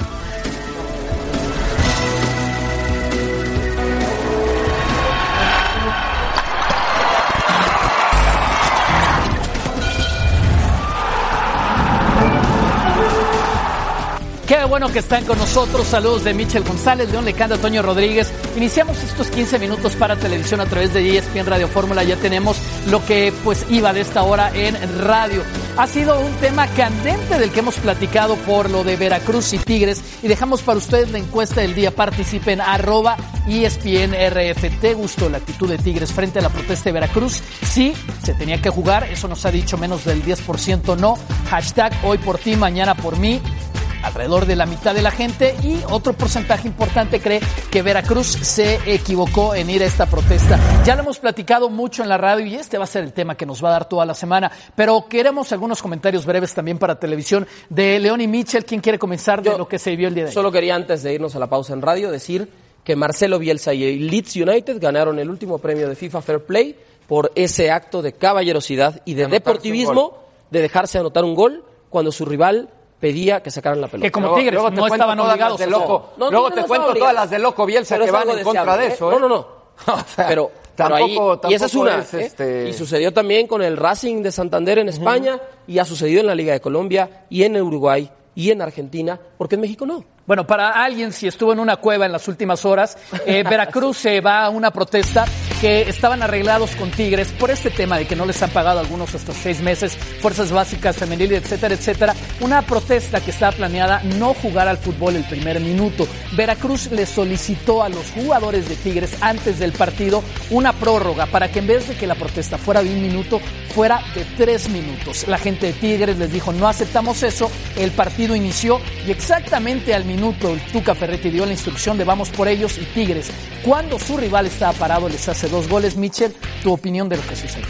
Qué bueno que están con nosotros. Saludos de Michel González, León Lecanda, Toño Rodríguez. Iniciamos estos quince minutos para televisión a través de E S P N Radio Fórmula. Ya tenemos lo que pues iba de esta hora en radio. Ha sido un tema candente del que hemos platicado por lo de Veracruz y Tigres. Y dejamos para ustedes la encuesta del día. Participen, arroba E S P N R F. ¿Te gustó la actitud de Tigres frente a la protesta de Veracruz? Sí, se tenía que jugar. Eso nos ha dicho menos del diez por ciento no. Hashtag hoy por ti, mañana por mí. Alrededor de la mitad de la gente, y otro porcentaje importante cree que Veracruz se equivocó en ir a esta protesta. Ya lo hemos platicado mucho en la radio y este va a ser el tema que nos va a dar toda la semana, pero queremos algunos comentarios breves también para televisión de León y Michel. ¿Quién quiere comenzar de Yo lo que se vivió el día de hoy? Solo quería, antes de irnos a la pausa en radio, decir que Marcelo Bielsa y Leeds United ganaron el último premio de FIFA Fair Play por ese acto de caballerosidad y de, de deportivismo de dejarse anotar un gol cuando su rival pedía que sacaran la pelota. Que como luego, Tigres luego no estaban obligados. De loco. No, luego te no cuento todas las de loco Bielsa que van en contra de eso. ¿eh? No, no, no. O sea, pero, tampoco, pero ahí, tampoco y esa es una. Es ¿eh? este... Y sucedió también con el Racing de Santander en España, uh-huh. y ha sucedido en la Liga de Colombia, y en Uruguay, y en Argentina, porque en México no. Bueno, para alguien, si estuvo en una cueva en las últimas horas, eh, Veracruz se eh, va a una protesta que estaban arreglados con Tigres por este tema de que no les han pagado algunos hasta seis meses, fuerzas básicas, femenil, etcétera, etcétera. Una protesta que estaba planeada no jugar al fútbol el primer minuto. Veracruz le solicitó a los jugadores de Tigres antes del partido una prórroga para que en vez de que la protesta fuera de un minuto, fuera de tres minutos. La gente de Tigres les dijo, no aceptamos eso. El partido inició y exactamente al minuto el Tuca Ferretti dio la instrucción de vamos por ellos, y Tigres, cuando su rival estaba parado, les hace dos goles. Michel, tu opinión de lo que sucedió.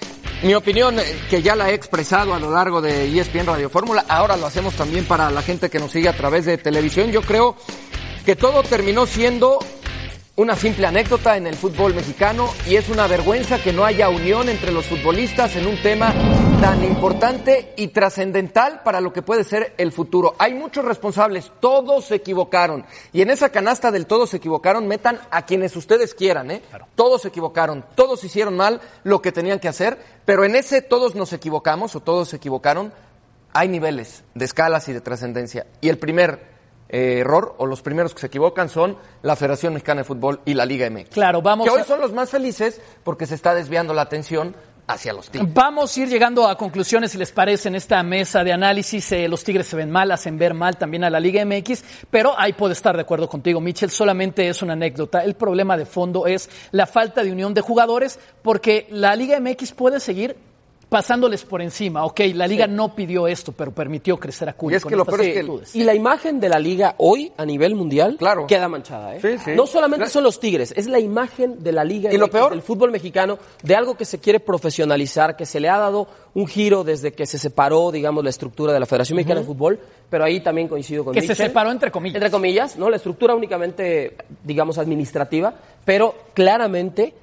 Mi opinión, que ya la he expresado a lo largo de E S P N Radio Fórmula, ahora lo hacemos también para la gente que nos sigue a través de televisión. Yo creo que todo terminó siendo una simple anécdota en el fútbol mexicano, y es una vergüenza que no haya unión entre los futbolistas en un tema tan importante y trascendental para lo que puede ser el futuro. Hay muchos responsables, todos se equivocaron, y en esa canasta del todos se equivocaron metan a quienes ustedes quieran, ¿eh? Claro. Todos se equivocaron, todos hicieron mal lo que tenían que hacer, pero en ese todos nos equivocamos o todos se equivocaron, hay niveles de escalas y de trascendencia, y el primer Eh, error, o los primeros que se equivocan, son la Federación Mexicana de Fútbol y la Liga M X. Claro, vamos. Que hoy a... son los más felices porque se está desviando la atención hacia los Tigres. Vamos a ir llegando a conclusiones, si les parece, en esta mesa de análisis. Eh, los Tigres se ven mal, hacen ver mal también a la Liga M X, pero ahí puedo estar de acuerdo contigo, Michel, solamente es una anécdota. El problema de fondo es la falta de unión de jugadores, porque la Liga M X puede seguir pasándoles por encima. Ok, la Liga sí. no pidió esto, pero permitió crecer a Curi. Y es que lo peor es que el... Y la imagen de la Liga hoy, a nivel mundial, claro. queda manchada. ¿eh? Sí, sí. No solamente son los Tigres, es la imagen de la Liga ¿Y lo peor? del fútbol mexicano, de algo que se quiere profesionalizar, que se le ha dado un giro desde que se separó, digamos, la estructura de la Federación Mexicana uh-huh. de Fútbol, pero ahí también coincido con Que Michel. se separó entre comillas. Entre comillas, ¿no? La estructura únicamente, digamos, administrativa, pero claramente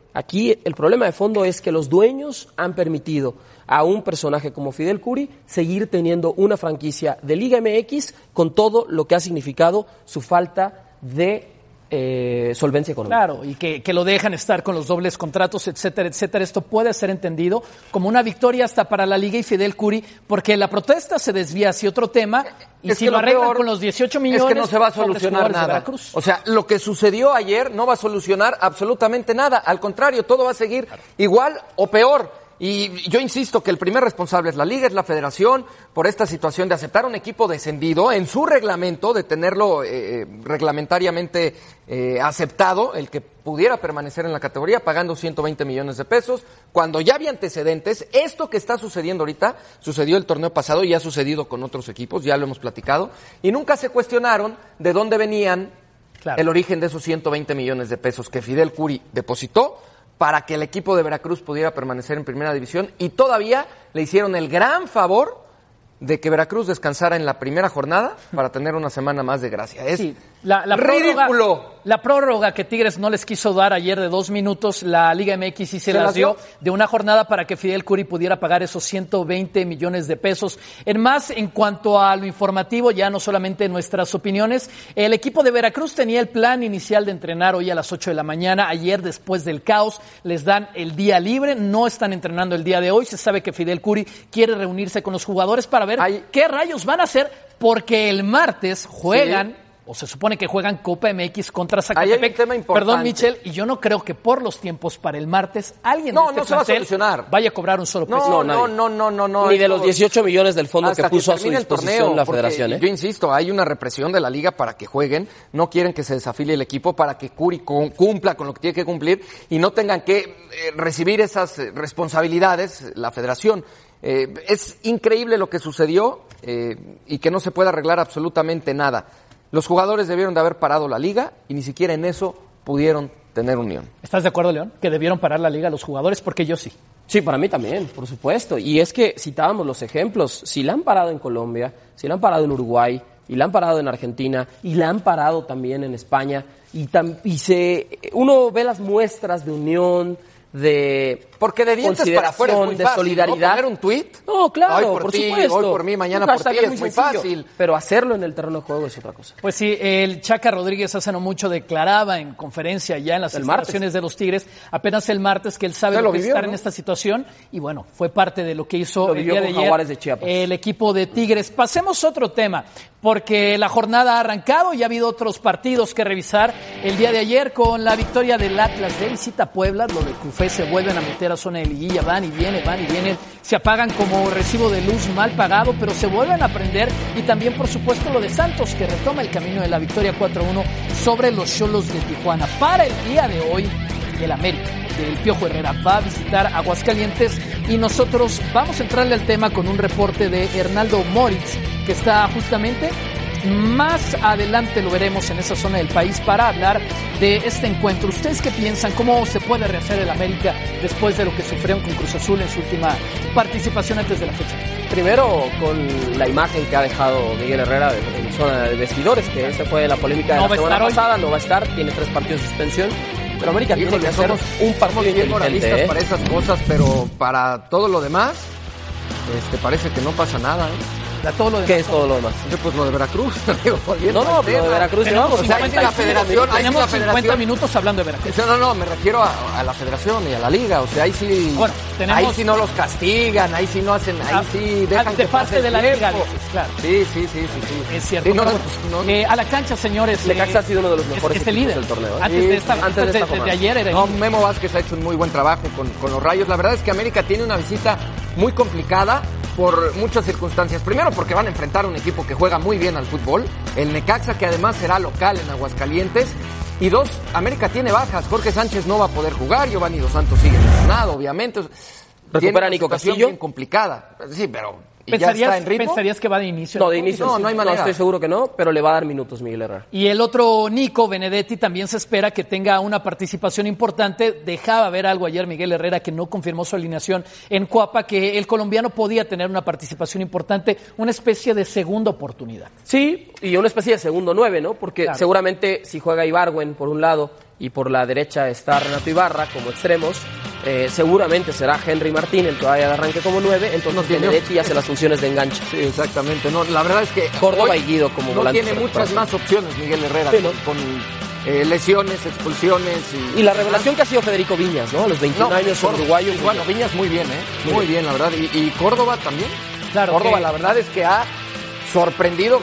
Aquí el problema de fondo es que los dueños han permitido a un personaje como Fidel Curi seguir teniendo una franquicia de Liga M X con todo lo que ha significado su falta de eh, solvencia económica. Claro, y que, que lo dejan estar con los dobles contratos, etcétera, etcétera. Esto puede ser entendido como una victoria hasta para la Liga y Fidel Curi, porque la protesta se desvía hacia otro tema y es si que lo lo arreglan peor con los dieciocho millones... Es que no se va a solucionar nada. O sea, lo que sucedió ayer no va a solucionar absolutamente nada. Al contrario, todo va a seguir igual o peor. Y yo insisto que el primer responsable es la Liga, es la Federación, por esta situación de aceptar un equipo descendido en su reglamento, de tenerlo eh, reglamentariamente eh, aceptado, el que pudiera permanecer en la categoría pagando ciento veinte millones de pesos, cuando ya había antecedentes. Esto que está sucediendo ahorita, sucedió el torneo pasado y ha sucedido con otros equipos, ya lo hemos platicado, y nunca se cuestionaron de dónde venían claro. el origen de esos ciento veinte millones de pesos que Fidel Curi depositó para que el equipo de Veracruz pudiera permanecer en primera división, y todavía le hicieron el gran favor de que Veracruz descansara en la primera jornada para tener una semana más de gracia. Es sí, la, la ridículo. Prórroga, la prórroga que Tigres no les quiso dar ayer de dos minutos, la Liga M X sí se, se las dio de una jornada para que Fidel Curi pudiera pagar esos ciento veinte millones de pesos. En más, en cuanto a lo informativo, ya no solamente nuestras opiniones, el equipo de Veracruz tenía el plan inicial de entrenar hoy a las ocho de la mañana. Ayer, después del caos, les dan el día libre, no están entrenando el día de hoy. Se sabe que Fidel Curi quiere reunirse con los jugadores para ver Ay. qué rayos van a hacer, porque el martes juegan... Sí. O se supone que juegan Copa M X contra Zacatepec. Ahí hay un tema importante. Perdón, Michel, y yo no creo que por los tiempos para el martes alguien no, de este no se va a solucionar. vaya a cobrar un solo peso. No, no, no, no, no, no. Ni de los dieciocho millones del fondo que puso que a su disposición torneo, la Federación. ¿eh? Yo insisto, hay una represión de la Liga para que jueguen. No quieren que se desafilie el equipo para que Curi cumpla con lo que tiene que cumplir y no tengan que eh, recibir esas eh, responsabilidades la Federación. Eh, es increíble lo que sucedió eh, y que no se puede arreglar absolutamente nada. Los jugadores debieron de haber parado la liga y ni siquiera en eso pudieron tener unión. ¿Estás de acuerdo, León? Que debieron parar la liga los jugadores, porque yo sí. Sí, para mí también, por supuesto. Y es que citábamos los ejemplos. Si la han parado en Colombia, si la han parado en Uruguay, y la han parado en Argentina, y la han parado también en España, y, tam- y se uno ve las muestras de unión, de porque de dientes para afuera es muy de fácil, solidaridad. ¿no? Poner un tuit. No, claro, hoy por, por ti, supuesto. Hoy por mí, mañana por ti, es muy, muy fácil. Pero hacerlo en el terreno de juego es otra cosa. Pues sí, el Chaca Rodríguez hace no mucho declaraba en conferencia ya en las el instalaciones de los Tigres, apenas el martes, que él sabe lo lo que vivió, estar ¿no? en esta situación, y bueno, fue parte de lo que hizo lo el día de ayer de Chiapas. el equipo de Tigres. Pasemos a otro tema, porque la jornada ha arrancado y ha habido otros partidos que revisar el día de ayer, con la victoria del Atlas de visita a Puebla. Lo de Cufé se vuelven a meter a zona de liguilla, van y vienen, van y vienen, se apagan como recibo de luz mal pagado, pero se vuelven a prender. Y también, por supuesto, lo de Santos, que retoma el camino de la victoria cuatro uno sobre los Xolos de Tijuana. Para el día de hoy, el América, el Piojo Herrera, va a visitar Aguascalientes, y nosotros vamos a entrarle al tema con un reporte de Hernaldo Moritz, que está justamente más adelante, lo veremos en esa zona del país, para hablar de este encuentro. ¿Ustedes qué piensan? ¿Cómo se puede rehacer el América después de lo que sufrieron con Cruz Azul en su última participación antes de la fecha? Primero, con la imagen que ha dejado Miguel Herrera en zona de vestidores, que esa fue la polémica de no la semana pasada, hoy. no va a estar, tiene tres partidos de suspensión. Pero América Híjole, tiene que hacer somos, un partido somos bien inteligente, moralistas ¿eh? para esas cosas, pero para todo lo demás, este, parece que no pasa nada, ¿eh? Da todo lo demás. ¿Qué es todo lo demás? Pues lo de Veracruz. No, no, pero de Veracruz Tenemos llevamos. O sea, ahí sí la federación, ahí sí Tenemos la cincuenta federación. minutos hablando de Veracruz. No, no, no, me refiero a, a la federación y a la liga. O sea, ahí sí, Bueno, tenemos- ahí sí no los castigan, ahí sí no hacen, ahí Ah, sí dejan de que parte pase el de la liga, tiempo. dices, claro. Sí, sí, sí, sí, sí. Es cierto. Sí, no, Pero, no, no, eh, a la cancha, señores. Necaxa eh, ha sido uno de los es- mejores es el equipos líder. del torneo, ¿eh? Antes Sí, de esta, antes de desde, esta desde jornada. ayer era No, el- Memo Vázquez ha hecho un muy buen trabajo con, con los Rayos. La verdad es que América tiene una visita muy complicada por muchas circunstancias. Primero, porque van a enfrentar a un equipo que juega muy bien al fútbol, el Necaxa, que además será local en Aguascalientes. Y dos, América tiene bajas. Jorge Sánchez no va a poder jugar, Giovanni Dos Santos sigue lesionado, obviamente. Tiene Recupera una Nico situación Castillo. bien complicada. Sí, pero y ya está en ritmo. ¿Pensarías que va de inicio? No, de inicio. No, no hay manera. No, estoy seguro que no, pero le va a dar minutos Miguel Herrera. Y el otro Nico Benedetti también se espera que tenga una participación importante. Dejaba ver algo ayer Miguel Herrera que no confirmó su alineación en Cuapa, que el colombiano podía tener una participación importante, una especie de segunda oportunidad. Sí, y una especie de segundo nueve, ¿no? Porque claro, seguramente si juega Ibargüen por un lado y por la derecha está Renato Ibarra como extremos, eh, seguramente será Henry Martín el que vaya de arranque como nueve, entonces Benedetti hace las funciones de enganche. Sí, exactamente. No, la verdad es que Córdoba y Guido como no volantes. Tiene muchas más opciones Miguel Herrera, sí, ¿no? con, con eh, lesiones, expulsiones. Y, y la revelación que ha sido Federico Viñas, ¿no? A los veintiún no, años, Córdoba, uruguayo. Bueno, bien. Viñas muy bien, ¿eh? Muy, muy bien. bien, la verdad. Y, y Córdoba también. Claro, Córdoba, que... la verdad es que ha sorprendido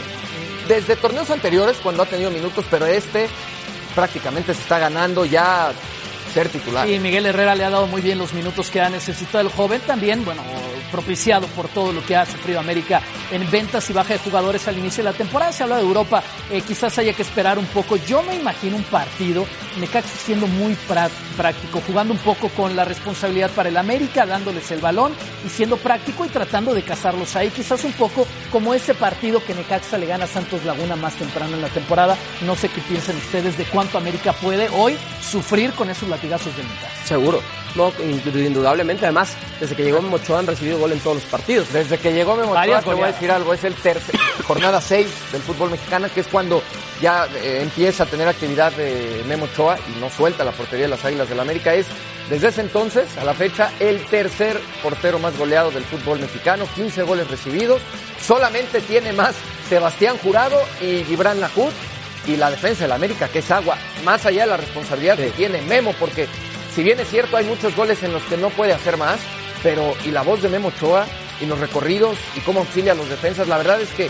desde torneos anteriores cuando ha tenido minutos, pero este prácticamente se está ganando ya ser titular. Sí, Miguel Herrera le ha dado muy bien los minutos que ha necesitado el joven, también, bueno, propiciado por todo lo que ha sufrido América en ventas y baja de jugadores al inicio de la temporada. Se habla de Europa, eh, quizás haya que esperar un poco. Yo me imagino un partido, Necaxa siendo muy práctico, jugando un poco con la responsabilidad para el América, dándoles el balón y siendo práctico y tratando de cazarlos ahí, quizás un poco como ese partido que Necaxa le gana a Santos Laguna más temprano en la temporada. No sé qué piensan ustedes de cuánto América puede hoy sufrir con esos latigazos del Necaxa. Seguro. No, indudablemente, además, desde que llegó Memo Ochoa han recibido gol en todos los partidos. Desde que llegó Memo Ochoa, te voy a decir algo, es el tercer, jornada seis del fútbol mexicano, que es cuando ya eh, empieza a tener actividad de Memo Ochoa y no suelta la portería de las Águilas del América. Es, desde ese entonces, a la fecha, el tercer portero más goleado del fútbol mexicano, quince goles recibidos. Solamente tiene más Sebastián Jurado y Gibran Lahoud, y la defensa del América, que es agua, más allá de la responsabilidad sí. que tiene Memo, porque si bien es cierto, hay muchos goles en los que no puede hacer más, pero y la voz de Memo Ochoa y los recorridos y cómo auxilia a los defensas, la verdad es que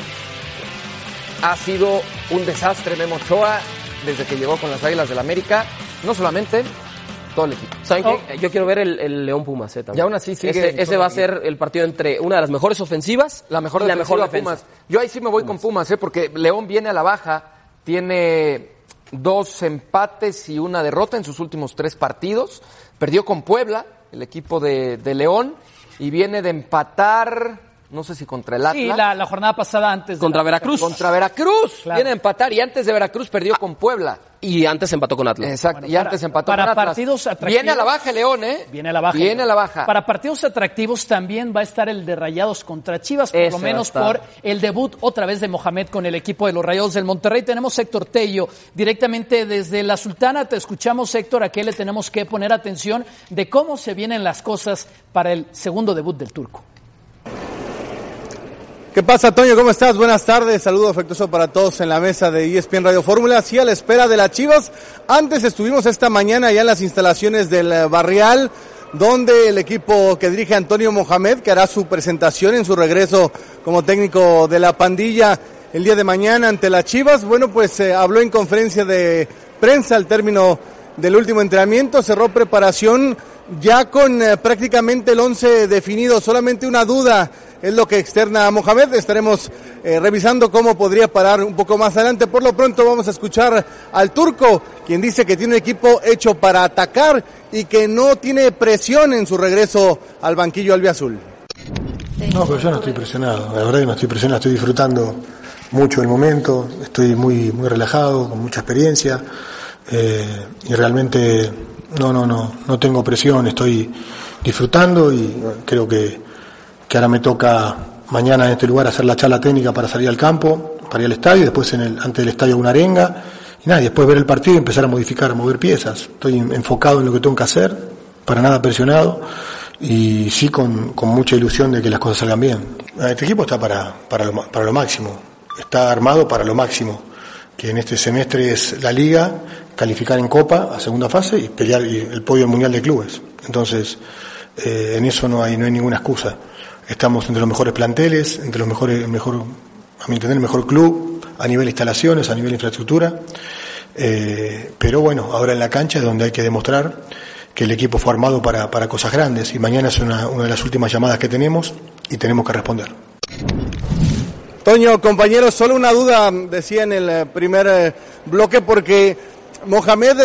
ha sido un desastre Memo Ochoa desde que llegó con las Águilas del América, no solamente todo el equipo. ¿Saben oh. qué? Yo quiero ver el, el León Pumas, eh, también. Y aún así sigue. Ese, ese va a ser el partido entre una de las mejores ofensivas la mejor y la mejor defensa. Pumas. Yo ahí sí me voy Pumas. con Pumas, eh, porque León viene a la baja, tiene dos empates y una derrota en sus últimos tres partidos. Perdió con Puebla, el equipo de, de León, y viene de empatar, no sé si contra el Atlas. Sí, la, la jornada pasada antes. Contra la... Veracruz. Contra Veracruz. Claro. Viene a empatar, y antes de Veracruz perdió ah. con Puebla. Y antes empató con Atlas. Exacto, bueno, y antes para, empató para con Atlas. Partidos atractivos, viene a la baja León, ¿eh? Viene a la baja. Viene a la baja. Para partidos atractivos también va a estar el de Rayados contra Chivas, por Ese lo menos por el debut otra vez de Mohamed con el equipo de los Rayados del Monterrey. Tenemos Héctor Tello, directamente desde la Sultana. Te escuchamos, Héctor, a qué le tenemos que poner atención de cómo se vienen las cosas para el segundo debut del turco. ¿Qué pasa, Toño? ¿Cómo estás? Buenas tardes. Saludo afectuoso para todos en la mesa de E S P N Radio Fórmula. Sí, a la espera de las Chivas. Antes estuvimos esta mañana ya en las instalaciones del Barrial, donde el equipo que dirige Antonio Mohamed, que hará su presentación en su regreso como técnico de la pandilla el día de mañana ante las Chivas, bueno, pues eh, habló en conferencia de prensa al término del último entrenamiento, cerró preparación ya con eh, prácticamente el once definido, solamente una duda es lo que externa a Mohamed. Estaremos eh, revisando cómo podría parar un poco más adelante. Por lo pronto vamos a escuchar al turco, quien dice que tiene un equipo hecho para atacar y que no tiene presión en su regreso al banquillo albiazul. No, pero yo no estoy presionado, la verdad que no estoy presionado, estoy disfrutando mucho el momento, estoy muy, muy relajado, con mucha experiencia, eh, y realmente no, no, no, no tengo presión, estoy disfrutando y creo que que ahora me toca mañana en este lugar hacer la charla técnica para salir al campo, para ir al estadio, después en el, antes del estadio una arenga, y nada, y después ver el partido y empezar a modificar, a mover piezas. Estoy enfocado en lo que tengo que hacer, para nada presionado, y sí con, con mucha ilusión de que las cosas salgan bien. Este equipo está para, para, lo, para lo máximo, está armado para lo máximo, que en este semestre es la Liga, calificar en Copa a segunda fase y pelear el podio mundial de clubes. Entonces, eh, en eso no hay, no hay ninguna excusa. Estamos entre los mejores planteles, entre los mejores, mejor, a mi entender, el mejor club, a nivel de instalaciones, a nivel de infraestructura. Eh, pero bueno, ahora en la cancha es donde hay que demostrar que el equipo fue armado para, para cosas grandes. Y mañana es una, una de las últimas llamadas que tenemos y tenemos que responder. Toño, compañeros, solo una duda, decía en el primer bloque, porque Mohamed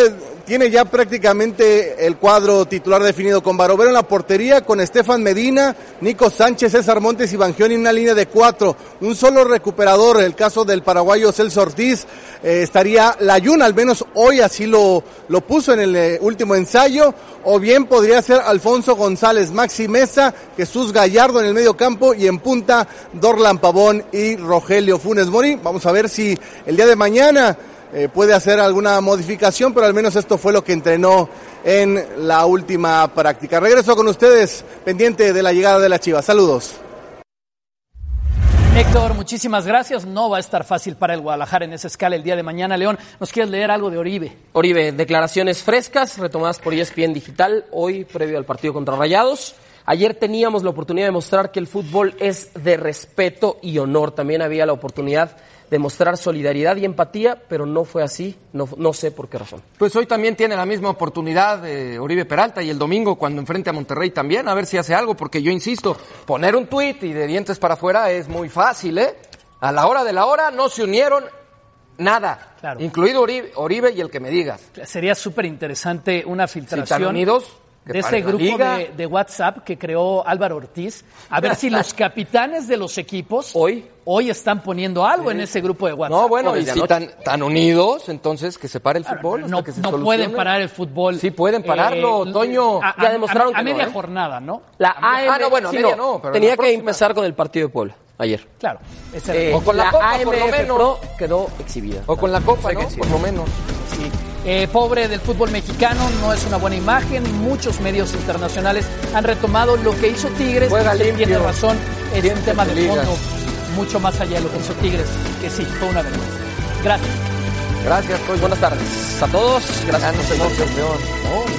tiene ya prácticamente el cuadro titular definido, con Barovero en la portería, con Estefan Medina, Nico Sánchez, César Montes y Bangioni en una línea de cuatro. Un solo recuperador, el caso del paraguayo Celso Ortiz, eh, estaría Layún, al menos hoy así lo, lo puso en el eh, último ensayo, o bien podría ser Alfonso González, Maxi Mesa, Jesús Gallardo en el medio campo y en punta Dorlan Pavón y Rogelio Funes Mori. Vamos a ver si el día de mañana eh, puede hacer alguna modificación, pero al menos esto fue lo que entrenó en la última práctica. Regreso con ustedes, pendiente de la llegada de las Chivas. Saludos. Héctor, muchísimas gracias. No va a estar fácil para el Guadalajara en esa escala el día de mañana. León, ¿nos quieres leer algo de Oribe? Oribe, declaraciones frescas, retomadas por E S P N Digital, hoy previo al partido contra Rayados. Ayer teníamos la oportunidad de mostrar que el fútbol es de respeto y honor. También había la oportunidad de mostrar solidaridad y empatía, pero no fue así, no, no sé por qué razón. Pues hoy también tiene la misma oportunidad de Oribe Peralta y el domingo cuando enfrente a Monterrey también, a ver si hace algo, porque yo insisto, poner un tuit y de dientes para afuera es muy fácil, ¿eh? A la hora de la hora no se unieron nada, claro. Incluido Oribe, Oribe y el que me digas. Sería súper interesante una filtración. Si están unidos, de ese grupo de, de WhatsApp que creó Álvaro Ortiz, a ver si los capitanes de los equipos hoy, hoy están poniendo algo sí. en ese grupo de WhatsApp. No, bueno, y si tan, tan unidos, entonces que se pare el fútbol. No, que se no pueden parar el fútbol. Sí pueden pararlo, eh, Toño. A, ya demostraron a, a, a media no, ¿eh? jornada, ¿no? La A M, ah, no, bueno, sí, media no, no, pero tenía que próxima. empezar con el partido de Puebla ayer. Claro. Eh, o con la, la Copa, A M F por lo menos. Pro quedó exhibida. O con la Copa, ¿no? Por lo menos. Sí. Eh, pobre del fútbol mexicano, no es una buena imagen. Muchos medios internacionales han retomado lo que hizo Tigres. Juega limpio. Tiene razón, es Limpio un tema de ligas. fondo mucho más allá de lo que hizo Tigres, que sí, fue una vergüenza. Gracias. Gracias, pues buenas tardes a todos. Gracias por ser campeón.